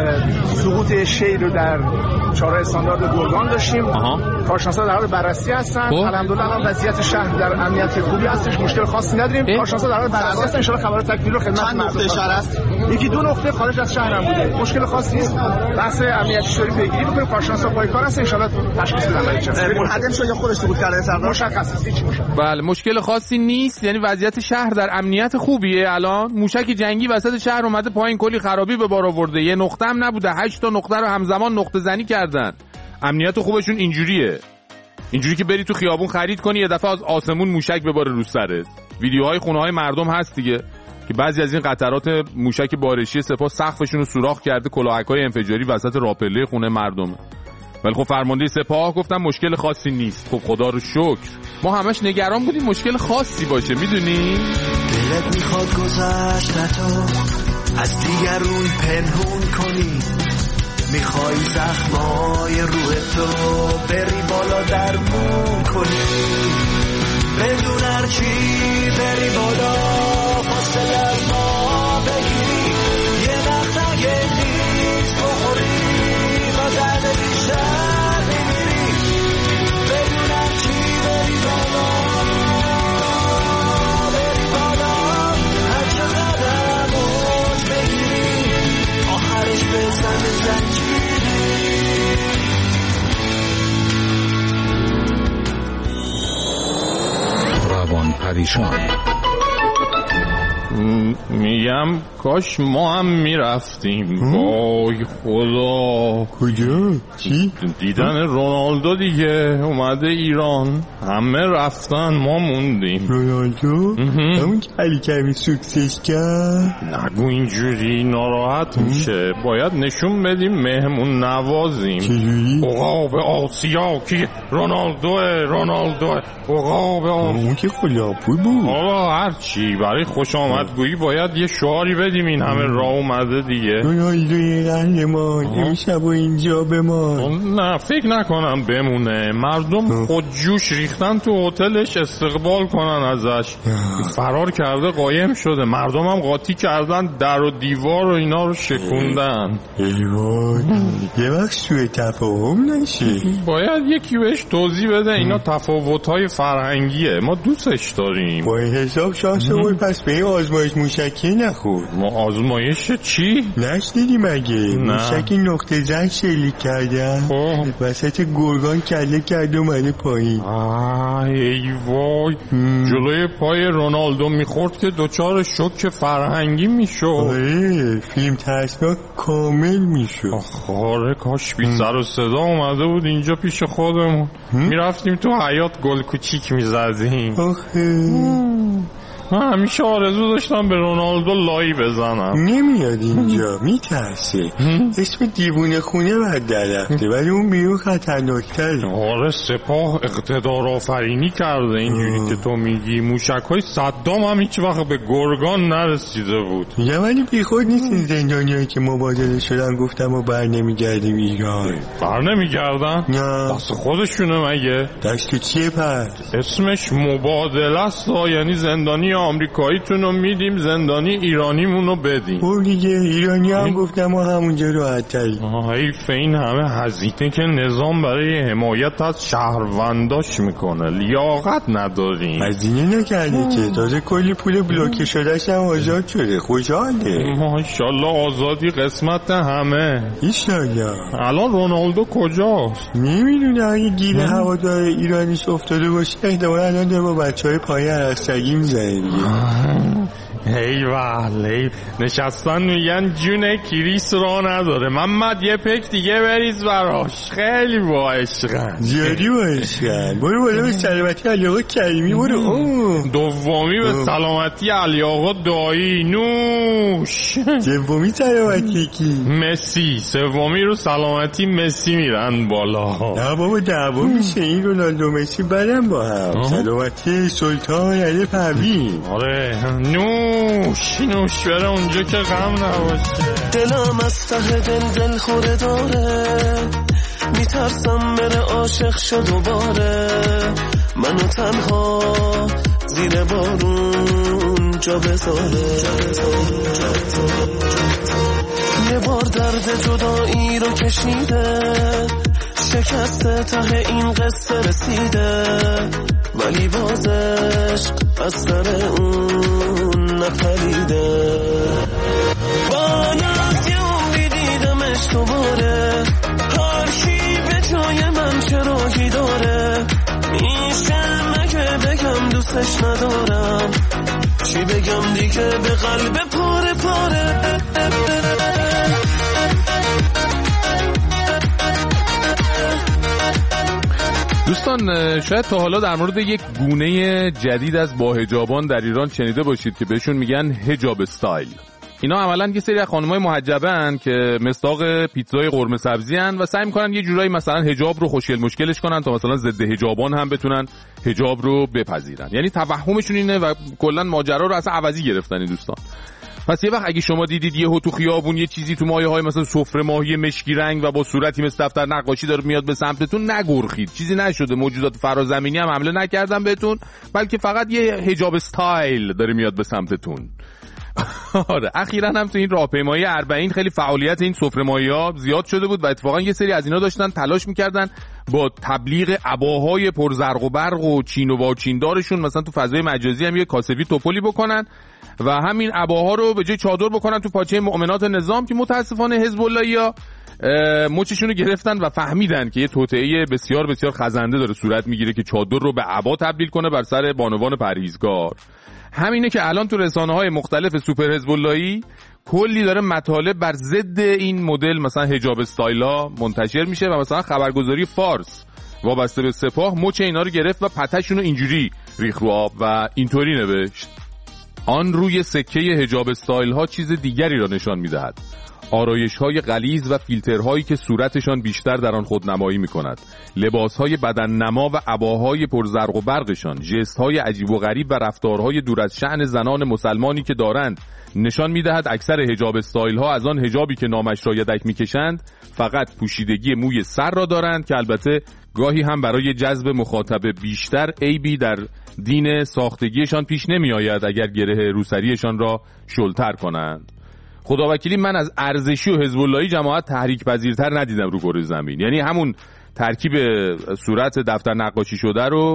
سقوط شی رو در چهار استاندارد گرگان داشتیم. کارشناسا در حال بررسی هستن. الحمدلله الان وضعیت شهر در امنیت خوبی هستش، مشکل خاصی نداریم. کارشناسا در حال بررسی هستن، ان شاءالله خبر تکمیل رو خدمت مردم شهر است. یکی دو نقطه خارج از شهر هم بوده، مشکل خاصی نیست. بحث امنیتی داریم پیگیری می‌کنیم، کارشناسا پای کار هستن، ان شاءالله تشخیص بدن برای چه منهدم شده یا خودش سقوط کرده سردار مشخص هیچ مشکل. بله مشکل خاصی نیست، یعنی وضعیت شهر در امنیت خوبیه. الان موشک جنگی وسط شهر اومده پایین، کلی خرابی به بار آورده، یه نقطه هم نبوده، 8 تا نقطه رو همزمان نقطه زنی کردن. امنیت خوبشون اینجوریه، اینجوری که بری تو خیابون خرید کنی یه دفعه از آسمون موشک بباره رو سرت. ویدیوهای خونه‌های مردم هست دیگه که بعضی از این قطرات موشک بارشی سپاه سقفشون رو سوراخ کرده، کلاهک‌های انفجاری وسط راپله خونه مردم. ولی خب فرمانده سپاه گفتن مشکل خاصی نیست. خب خدا رو شکر. ما همش نگران بودیم مشکل خاصی باشه، میدونی؟ دلت میخواد گذشتتو از دیگرون پنهون کنی، میخوای زخمای روح تو بری بالا درمون کنی، بدون هرچی بری بالا فاصله از ما بگیری، یه وقت اگه نیز بخوری با درد بیشتر بگیری، بدون هرچی بری بالا بری بالا، هر چقدر موج بگیری آخرش بزن زنجیری. روان پریشان میگم کاش ما هم میرفتیم. وای خدا. کجا؟ چی؟ دیدن رونالدو دیگه اومده ایران، همه رفتن ما موندیم. رونالدو؟ همون که علی کمی سوکسش کرد؟ نگو اینجوری ناراحت میشه، باید نشون بدیم مهمون نوازیم. چجوری؟ عقاب آسیا کی؟ رونالدو عقاب اون که خلاپوی بود. آقا هرچی برای خوش آمدگویی باید یه شعاری بدیم، این همه راه اومده دیگه. رونالدوی قهرمان امشب و اینجا بمان. نه فکر نکنم بمونه، مردم خود جوش ریختن تو هتلش استقبال کنن ازش. فرار کرده قایم شده، مردم هم قاطی کردن در و دیوار و اینا رو شکوندن. یه وقت سوء تفاهم نشه. باید یکی بهش توضیح بده اینا تفاوت‌های فرهنگیه، ما دوستش داریم. با حساب شانسمون پس به این آزمایش موشکی نخورد. آزمایش چی؟ نشنیدی مگه؟ موشکی نقطه زن شلیک کردن وسط گرگان کله کرد اومده پایین. ای وای جلوی پای رونالدو میخورد که دوچار شوک فرهنگی میشد. آره فیلم ترسناک کامل میشد. آره کاش بی سر و صدا اومده بود اینجا پیش خودمون، میرفتیم تو حیاط گل کوچیک میزدیم. من همیشه آرزو داشتم به رونالدو لایی بزنم. نمیاد اینجا میترسه. اسم دیوونه خونه بعد درخته ولی اون بیرون خطرناکتره. آره سپاه اقتدار آفرینی کرده اینجوری که تو میگی. موشک‌های صدام هم هیچ وقت به گرگان نرسیده بود. یا ولی بی خود نیستین زندانیایی که مبادله شدن گفتم و بر نمیگردیم ایران. بر نمیگردن؟ نه دست خودشونه مگه؟ دست چیه پر؟ اسمش مبادله است، یعنی زندانی آمریکاییتون رو میدیم زندانی ایرانیمون رو بدیم. او دیگه ایرانی هم گفتم ما همونجا راحت تری. حیف این همه هزینه که نظام برای حمایت از شهرونداش میکنه، لیاقت نداریم. هزینه نکرده که تازه کلی پول بلوکه شدهش هم آزاد شده. خوشحاله. ماشاءالله آزادی قسمت همه. ایشالله. الان رونالدو کجاست؟ نمیدونه. اگه گیر هوادار ایرانیش افتاده باشه احتمالا الان داره با بچهای پایه عرستگی میزنه. هی نشستن میگن جون کریس را نداره. محمد یه پک دیگه بریز براش. خیلی با عشقن، زیادی با عشقن. برو بالا به سلامتی علی آقا کریمی. برو. دومی به سلامتی علی آقا دایی نوش. سومی سلامتی کی؟ مسی. سومی رو سلامتی مسی میرن بالا. نه بابا دعوا میشه این رونالدو مسی بدن با هم. سلامتی سلطان علی پروین. آره نوش بره اونجا که غم نباشه. دلم از ته دل خوره داره، میترسم بره عاشق شد دوباره. منو تنها زیر بارون جا بذاره. یه بار درد جدایی رو کشیده، شکسته ته این قصه رسیده، ولی بازش از سر اون نپریده. باید یه عمری دیدمش دوباره، هر کی به جای من چه راهی داره. میشه مگه بگم دوستش ندارم، چی بگم دیگه به قلب پاره پاره. دوستان شاید تا حالا در مورد یک گونه جدید از باحجابان در ایران شنیده باشید که بهشون میگن حجاب استایل. اینا عملاً یه سری از خانم‌های محجبه‌ان که مصداق پیتزای قرمه سبزی‌ان و سعی می‌کنن یه جورایی مثلا حجاب رو خوشگل مشکلش کنن تا مثلا ضد حجابان هم بتونن حجاب رو بپذیرن. یعنی توهمشون اینه و کلاً ماجرا رو اصلا عوضی گرفتن این دوستان. پس یه وقت اگه شما دیدید یهو تو خیابون یه چیزی تو مایه‌های مثلا سفره ماهی مشکی رنگ و با صورتی مثل دفتر نقاشی داره میاد به سمتتون، نگرخید. چیزی نشده، موجودات فرازمینی هم حمله نکردن بهتون، بلکه فقط یه حجاب استایل داره میاد به سمتتون. آره اخیراً هم تو این راهپیمایی 40 خیلی فعالیت این سفره‌مایی‌ها زیاد شده بود و اتفاقا یه سری از اینا داشتن تلاش می‌کردن با تبلیغ عباهای پرزرق و برق و چین و واچیندارشون مثلا تو فضای مجازی هم یه کاسبی توپلی بکنن و همین عباها رو به جای چادر بکنن تو پاچه مؤمنات نظام که متاسفانه حزب اللهی‌ها مچشون رو گرفتن و فهمیدن که یه توطئه بسیار بسیار خزنده داره صورت میگیره که چادر رو به عبا تبدیل کنه بر سر بانوان پرهیزگار. همینه که الان تو رسانه‌های مختلف سوپر حزب اللهی کلی داره مطالب بر ضد این مدل مثلا حجاب استایلا منتشر میشه و مثلا خبرگزاری فارس وابسته به سپاه مچ اینا رو گرفت و پتهشون رو اینجوری ریخ رو آب و اینطوری نوشت: آن روی سکه حجاب استایل ها چیز دیگری را نشان میدهد. آرایش های غلیظ و فیلترهایی که صورتشان بیشتر در آن خودنمایی میکند، لباس های بدن نما و عباهای پرزرق و برقشان، ژست های عجیب و غریب و رفتارهای دور از شأن زنان مسلمانی که دارند نشان میدهد اکثر حجاب استایل ها از آن حجابی که نامش را یدک میکشند فقط پوشیدگی موی سر را دارند که البته گاهی هم برای جذب مخاطب بیشتر عیبی در دین ساختگیشان پیش نمی آید اگر گره روسریشان را شلتر کنند. خداوکیلی من از ارزشی و حزب اللهی جماعت تحریک پذیرتر ندیدم رو کره زمین. یعنی همون ترکیب صورت دفتر نقاشی شده رو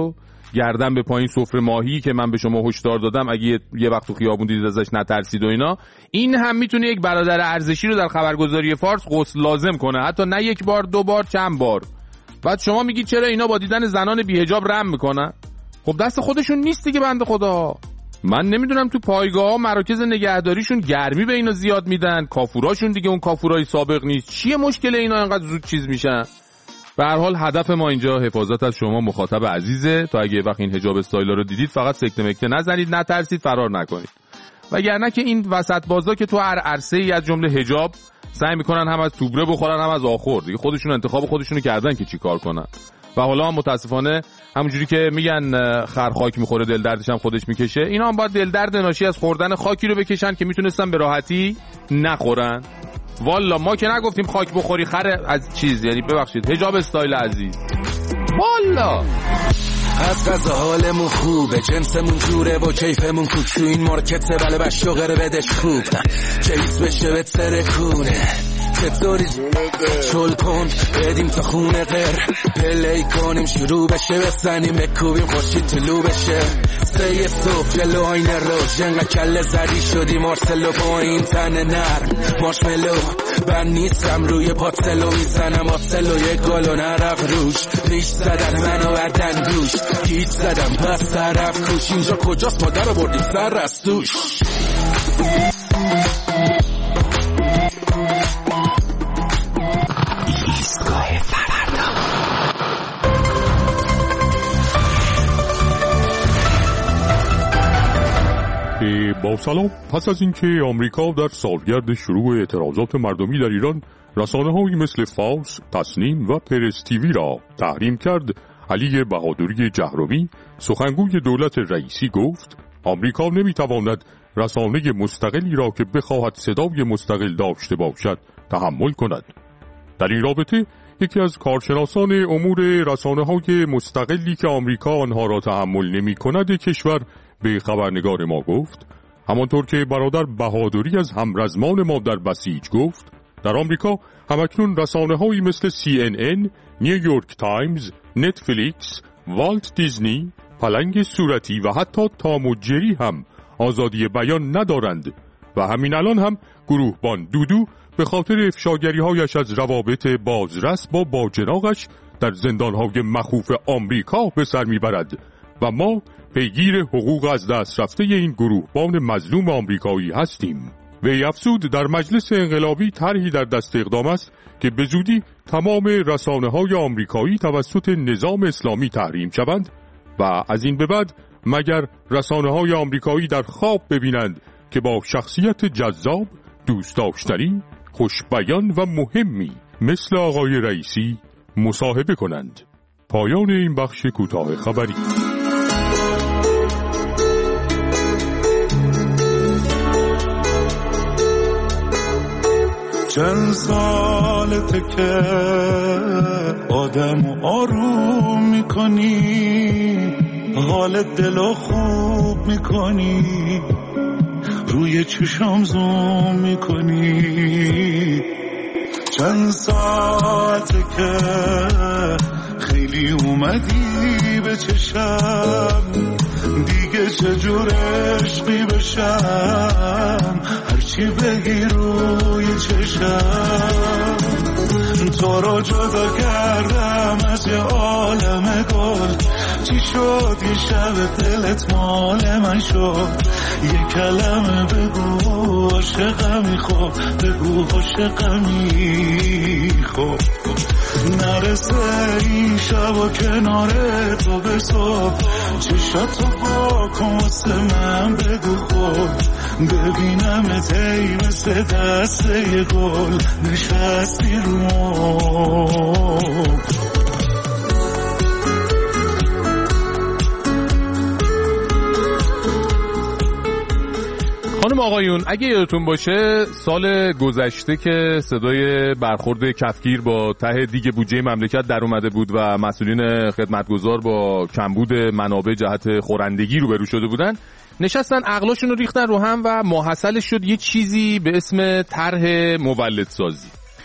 گردن به پایین سفره ماهی که من به شما هشدار دادم اگه یه وقت تو خیابون دیدید ازش نترسید و اینا، این هم میتونه یک برادر ارزشی رو در خبرگزاری فارس غسل لازم کنه، حتی نه یک بار، 2 بار، چند بار. بعد شما میگید چرا اینا با دیدن زنان بی‌حجاب رم میکنن؟ خب دست خودشون نیست دیگه بنده خدا. من نمیدونم تو پایگاه‌ها مراکز نگهداریشون گرمی به اینا زیاد میدن، کافوراشون دیگه اون کافورای سابق نیست. چیه مشکل اینا اینقدر زود چیز میشن؟ به هر حال هدف ما اینجا حفاظت از شما مخاطب عزیزه، تا اگه وقت این حجاب استایلا رو دیدید فقط سکته مکته نزنید، نترسید، فرار نکنید. وگرنه که این وسط بازا که تو هر عرصه‌ای از جمله حجاب سعی میکنن هم از توبره بخورن هم از آخر، دیگه خودشون انتخاب خودشونو کردن که چی کار کنن. و حالا هم متاسفانه همونجوری که میگن خر خاک میخوره دل دردش هم خودش میکشه، اینا هم باید دل درد ناشی از خوردن خاکی رو بکشن که میتونستن به راحتی نخورن. والا ما که نگفتیم خاک بخوری خر از چیز، یعنی ببخشید حجاب استایل عزیز. والا از غذا حالمون خوبه، جنسمون جوره و کیفمون کوک، تو این مارکته بله بشوغره بدش خوب، کیس بشه بهت سرکونه چطوری چل کن بدیم تا خونه غیر پلی کنیم شروع بشه بزنیم بکوبیم خوشی طلو بشه سه صبح جلو آینه روش انقدر کله زدی شدی مارسلو با این تن نرم مارشملو من نیستم روی پاتسلو میزنم آسلو یک گل و نرق روش ریش زدن منو بدن گوش گیج زدم پس طرف کوش اینجا کجاست مادر رو بردیم سر رستوش با سلام. پس از اینکه آمریکا در سالگرد شروع اعتراضات مردمی در ایران رسانه‌هایی مثل فارس، تسنیم و پرس تیوی را تحریم کرد، علی بهادری جهرومی سخنگوی دولت رئیسی گفت آمریکا نمیتواند رسانه مستقلی را که بخواهد صدای مستقل داشته باشد تحمل کند. در این رابطه یکی از کارشناسان امور رسانه‌های مستقلی که آمریکا آنها را تحمل نمی‌کند کشور به خبرنگار ما گفت همانطور که برادر بهادری از همرزمان ما در بسیج گفت در آمریکا همکنون رسانه‌هایی مثل CNN، نیویورک تایمز، نتفلیکس، والت دیزنی، پلنگ صورتی و حتی تام و جری هم آزادی بیان ندارند و همین الان هم گروهبان دودو به خاطر افشاگری‌هایش از روابط بازرس با باجناقش در زندان‌های مخوف آمریکا به سر میبرد و ما پیگیر حقوق از دست رفته این گروهبان مظلوم آمریکایی هستیم. وی افزود در مجلس انقلابی طرحی در دست اقدام است که به زودی تمام رسانه‌های آمریکایی توسط نظام اسلامی تحریم شوند و از این به بعد مگر رسانه‌های آمریکایی در خواب ببینند که با شخصیت جذاب، دوست داشتنی، خوشبیان و مهمی مثل آقای رئیسی مصاحبه کنند. پایان این بخش کوتاه خبری. چند سالته که آدم آروم میکنی، حال دلو خوب میکنی، روی چشم زوم میکنی. چند ساعته که خیلی اومدی به چشم، دیگه چجور عشقی بشم، هرچی بگی روی چشم. تو رو جدا کردم از یه عالم گل، چی شد یه شب دلت مال من شد، یه کلمه بگو عاشقمی، خب بگو عاشقمی، خب نرسه این شب و کنار تو به صبح، چشاتو با کن واسه من بگو خب، ببینم تی مثل دسته یه گل نشستی رو خانم آقایون، اگه یادتون باشه سال گذشته که صدای برخورد کفگیر با ته دیگ بودجه مملکت در اومده بود و مسئولین خدمتگزار با کمبود منابع جهت خورندگی روبرو شده بودن، نشستن عقلاشون رو ریختن رو هم و ماحصلش شد یه چیزی به اسم طرح مولدسازی.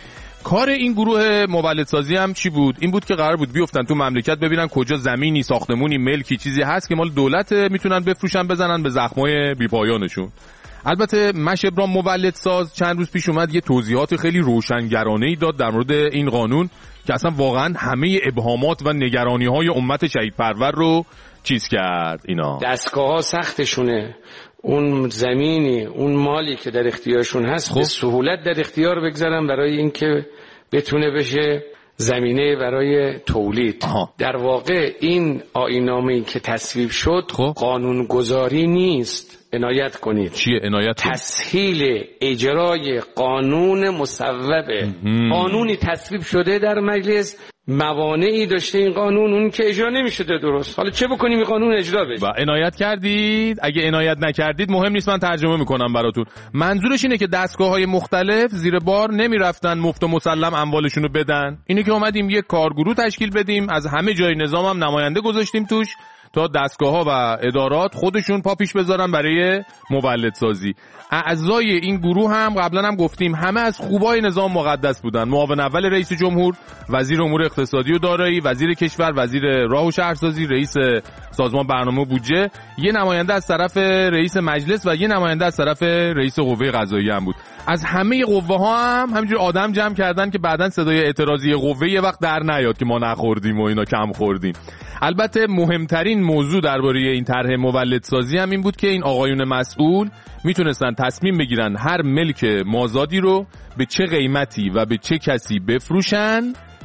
کار این گروه مولدسازی هم چی بود؟ این بود که قرار بود بیفتن تو مملکت ببینن کجا زمینی، ساختمونی، ملکی، چیزی هست که مال دولت میتونن بفروشن بزنن به زخمای بی‌پایانشون. البته مش ابراهیم مولدساز چند روز پیش اومد یه توضیحات خیلی روشنگرانه‌ای داد در مورد این قانون که اصلا واقعا همه ابهامات و نگرانی‌های امت شهیدپرور رو چیز کرد. اینا دستگاه‌ها سختشونه، اون زمینی، اون مالی که در اختیارشون هست به سهولت در اختیار بگذارن برای اینکه بتونه بشه زمینه برای تولید. در واقع این آیین‌نامه‌ای که تصویب شد قانونگذاری نیست. عنایت کنید. چیه عنایت؟ تسهیل اجرای قانون مصوبه. قانونی تصویب شده در مجلس، موانعی داشته این قانون، اون که اجرا نمی‌شده درست. حالا چه بکنیم این قانون اجرا بشه؟ و عنایت کردید؟ اگه عنایت نکردید مهم نیست، من ترجمه میکنم براتون. منظورش اینه که دستگاه‌های مختلف زیر بار نمیرفتن مفت و مسلم اموالشونو بدن. اینه که اومدیم یک کارگروه تشکیل بدیم، از همه جای نظام هم نماینده گذاشتیم توش تا دستگاه‌ها و ادارات خودشون پا پیش بذارن برای مولدسازی. اعضای این گروه هم قبلا هم گفتیم همه از خوبای نظام مقدس بودن. معاون اول رئیس جمهور، وزیر امور اقتصادی و دارایی، وزیر کشور، وزیر راه و شهرسازی، رئیس سازمان برنامه و بودجه، یه نماینده از طرف رئیس مجلس و یه نماینده از طرف رئیس قوه قضاییه هم بود. از همه قوه‌ها هم همینجور آدم جمع کردن که بعداً صدای اعتراضی قوه یه وقت در نیاد که ما نخوردیم و اینا کم خوردیم. البته مهمترین موضوع درباره این طرح مولدسازی هم این بود که این آقایون مسئول میتونستن تصمیم بگیرن هر ملک مازادی رو به چه قیمتی و به چه کسی بفروشن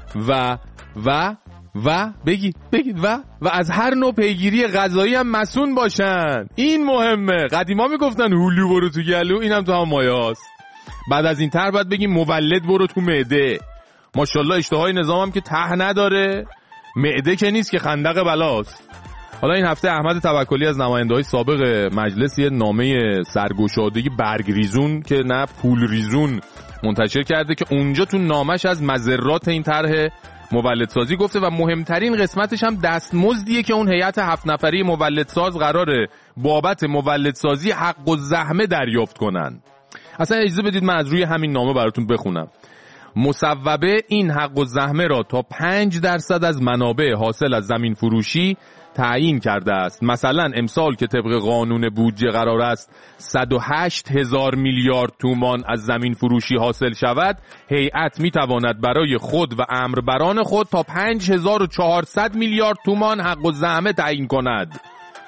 و بگید و از هر نوع پیگیری غذایی هم مسئول باشن. این مهمه. قدیما میگفتن هلو برو تو گلو، اینم تو هم مایاست. بعد از این طرح باید بگیم مولد برو تو معده. ماشاءالله اشتهای نظام هم که ته نداره، معده که نیست که خندق بلاست. حالا این هفته احمد توکلی از نماینده‌های سابق مجلس یه نامه سرگشادگی برگ ریزون که نه پول ریزون منتشر کرده که اونجا تو نامش از مضرات این طرح مولدسازی گفته و مهمترین قسمتش هم دستمزدیه که اون هیئت 7 نفری مولدساز قراره بابت مولدسازی حق الزحمه دریافت کنن. اصلا اجازه بدید من از روی همین نامه براتون بخونم. مصوبه این حق الزحمه را تا 5% از منابع حاصل از زمین فروشی تعیین کرده است. مثلا امسال که طبق قانون بودجه قرار است 108,000 میلیارد تومان از زمین فروشی حاصل شود، هیئت میتواند برای خود و امربران خود تا 5400 میلیارد تومان حق الزحمه تعیین کند.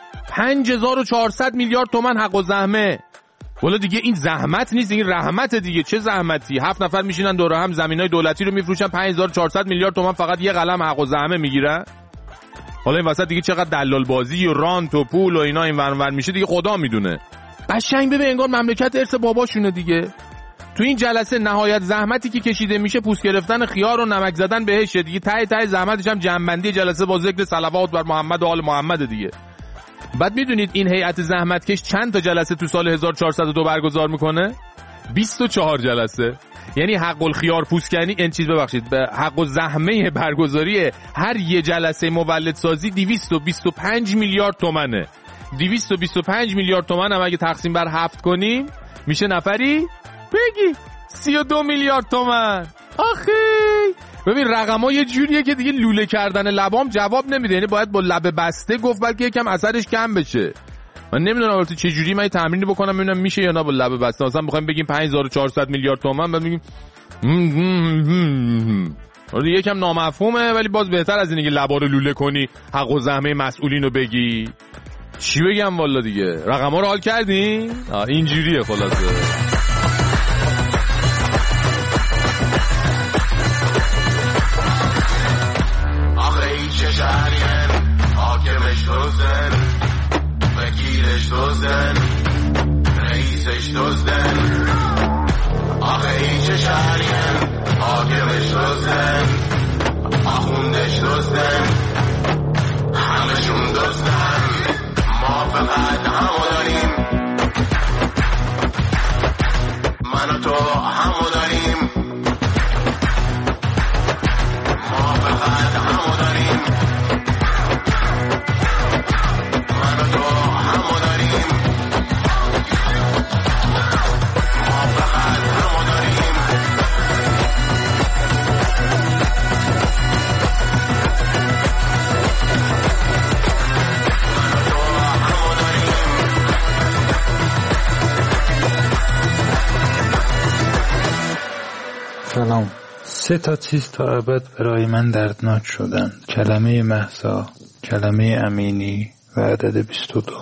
5400 میلیارد تومان حق الزحمه. والا دیگه این زحمت نیست، این رحمت دیگه. چه زحمتی؟ 7 نفر میشینن دور هم زمینای دولتی رو میفروشن، 5400 میلیارد تومان فقط یه قلم حق الزحمه میگیرن. حالا این وسط دیگه چقدر دلال بازی و رانت و پول و اینا این ور میشه دیگه خدا میدونه. قشنگ ببین انگار مملکت ارث باباشونه دیگه. تو این جلسه نهایت زحمتی که کشیده میشه پوست گرفتن خیار و نمک زدن بهشه دیگه. ته زحمتش هم جنبندی جلسه با ذکر صلوات بر محمد و آل محمد دیگه. بعد میدونید این هیئت زحمتکش چند تا جلسه تو سال 1402 برگزار میکنه؟ 24 جلسه. یعنی حق الخیار پوستکنی این چیز ببخشید به حق الزحمه برگزاری هر یه جلسه مولدسازی 225 میلیارد تومنه. 225 میلیارد تومن هم اگه تقسیم بر 7 کنیم میشه نفری بگی 32 میلیارد تومن. آخی ببین رقم‌ها یه جوریه که دیگه لوله کردن لبام جواب نمیده. یعنی باید با لب بسته گفت بلکه یکم اثرش کم بشه. من نمیدونم البته چه جوری من تمرینی بکنم ببینم میشه یا نه با لب بسته. مثلا می‌خوایم بگیم 5400 میلیارد تومان بعد میگیم یکم نامفهومه ولی باز بهتر از اینه که لبا رو لوله کنی حق و زحمه مسئولین رو بگی. چی بگم والا دیگه رقم‌ها رو حال کردین؟ اینجوریه خلاصه. دزدن رئیسش دزدن آخه این چه شهریم حاکمش دزدن آخوندش دزدن همشون دزدن ما فقط همو داریم من و تو همو داریم ما فقط همو داریم من و تو همو داریم ما فقط همو داریم 3 چیز تا ابد برای من دردناک شدند: کلمه مهسا، کلمه امینی و عدد 22.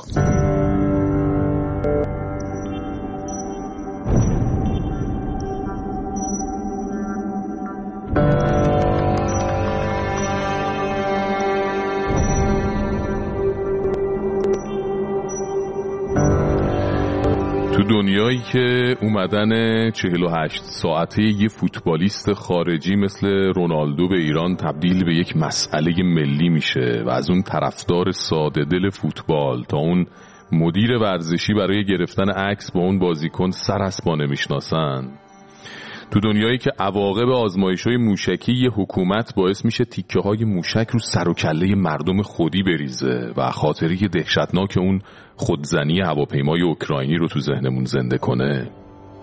تو دنیایی که اومدن 48 ساعته یه فوتبالیست خارجی مثل رونالدو به ایران تبدیل به یک مسئله ملی میشه و از اون طرفدار ساده دل فوتبال تا اون مدیر ورزشی برای گرفتن عکس با اون بازیکن سر از پا نمیشناسن، تو دنیایی که عواقب آزمایش‌های موشکی یه حکومت باعث میشه تیکه‌های موشک رو سر و کله مردم خودی بریزه و خاطره دهشتناک اون خودزنی هواپیمای اوکراینی رو تو ذهنمون زنده کنه،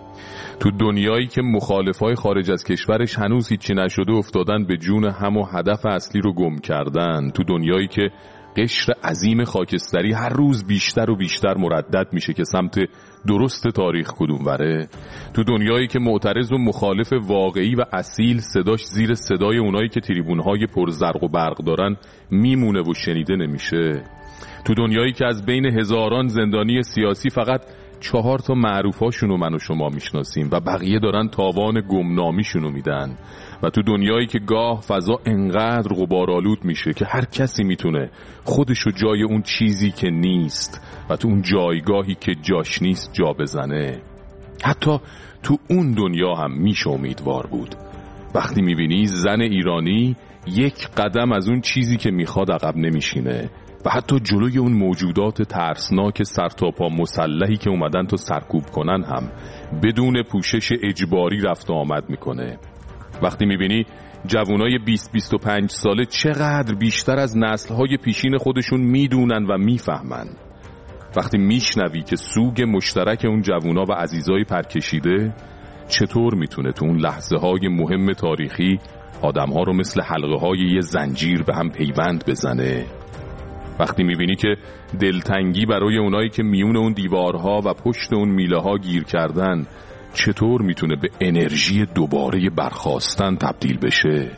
تو دنیایی که مخالفای خارج از کشورش هنوز هیچی نشده افتادن به جون هم و هدف اصلی رو گم کردن، تو دنیایی که قشر عظیم خاکستری هر روز بیشتر و بیشتر مردد میشه که سمت درست تاریخ کدوم وره، تو دنیایی که معترض و مخالف واقعی و اصیل صداش زیر صدای اونایی که تریبونهای پر زرق و برق دارن میمونه و شنیده نمیشه، تو دنیایی که از بین هزاران زندانی سیاسی فقط 4 تا معروفاشونو من و شما میشناسیم و بقیه دارن تاوان گمنامیشونو میدن، و تو دنیایی که گاه فضا انقدر غبارآلود میشه که هر کسی میتونه خودشو جای اون چیزی که نیست و تو اون جایگاهی که جاش نیست جا بزنه، حتی تو اون دنیا هم میشه امیدوار بود وقتی میبینی زن ایرانی یک قدم از اون چیزی که میخواد عقب نمیشینه و حتی جلوی اون موجودات ترسناک سرتاپا مسلحی که اومدن تو سرکوب کنن هم بدون پوشش اجباری رفت و آمد میکنه، وقتی میبینی جوانای 20-25 ساله چقدر بیشتر از نسلهای پیشین خودشون میدونن و میفهمن، وقتی میشنوی که سوگ مشترک اون جوانا و عزیزای پرکشیده چطور میتونه تو اون لحظه های مهم تاریخی آدمها رو مثل حلقه های یه زنجیر به هم پیوند بزنه، وقتی میبینی که دلتنگی برای اونایی که میون اون دیوارها و پشت اون میله ها گیر کردن چطور میتونه به انرژی دوباره برخاستن تبدیل بشه،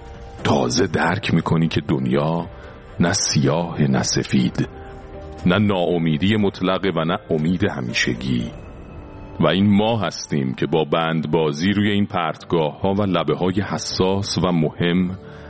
تازه درک میکنی که دنیا نه سیاه نه سفید، نه ناامیدی مطلقه و نه امید همیشگی، و این ما هستیم که با بندبازی روی این پرتگاه ها و لبه های حساس و مهم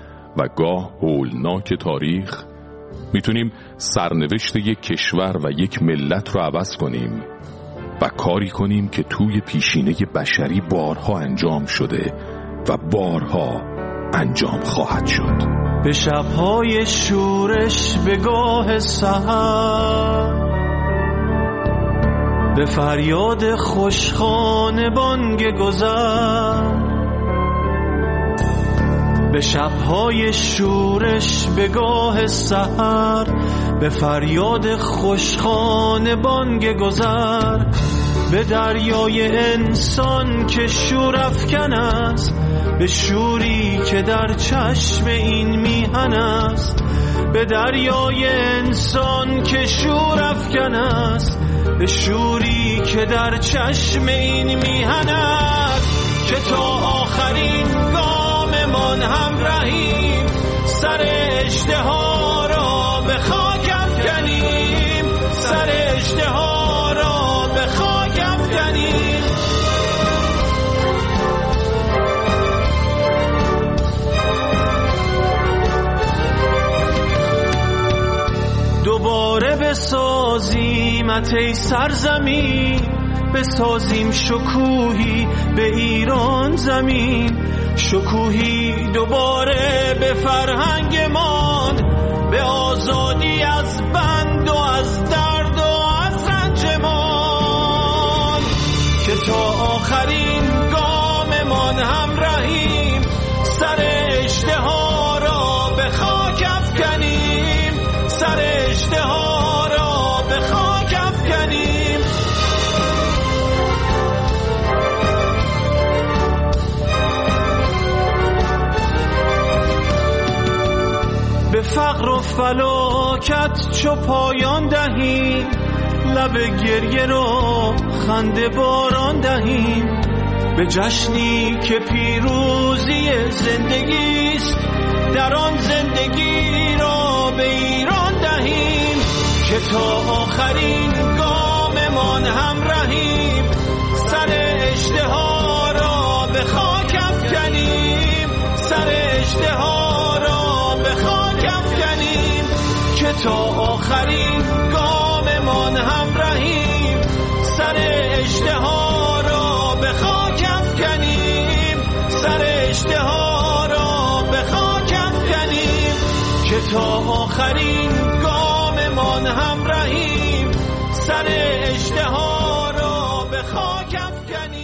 و گاه هولناک تاریخ میتونیم سرنوشت یک کشور و یک ملت رو عوض کنیم و کاری کنیم که توی پیشینه بشری بارها انجام شده و بارها انجام خواهد شد. به شب‌های شورش به گاه سحر، به فریاد خوشخانه بانگ گذر، به شب‌های شورش به گاه سحر، به فریاد خوشخانه بانگ گذر، به دریای انسان که شور افکن است، به شوری که در چشم این میهن است، به دریای انسان که شور افکن است، به شوری که در چشم این میهن است، که تا آخرین گاممان هم رهیم، سر اژدها را به خاک افکنیم، سر اژدها را به خاک افکنیم. دوباره بسازیمت ای سرزمین، بسازیم شکوهی به ایران زمین، شکوهی دوباره به فرهنگمان، به آزادی از بند و از درد و از رنجمان، که تا آخرین گاممان هم رهیم، سر اژدها را به خاک افکنیم، سر اژدها را به خاک افکنیم. به فقر و فلاکت چو پایان دهیم، لب گریه را خنده باران دهیم، به جشنی که پیروزی زندگیست، در آن زندگی را به ایران دهیم که تا آخرین گاممان همراهیم. سر اژدها را به خاک افکنیم، سر اژدها را به خاک افکنیم که تا آخرین گاممان همراهیم. سر اژدها را به خاک افکنیم، سر اژدها را به خاک افکنیم که تا آخرین گاممان همراهیم. سر اژدها را به خاک افکنیم.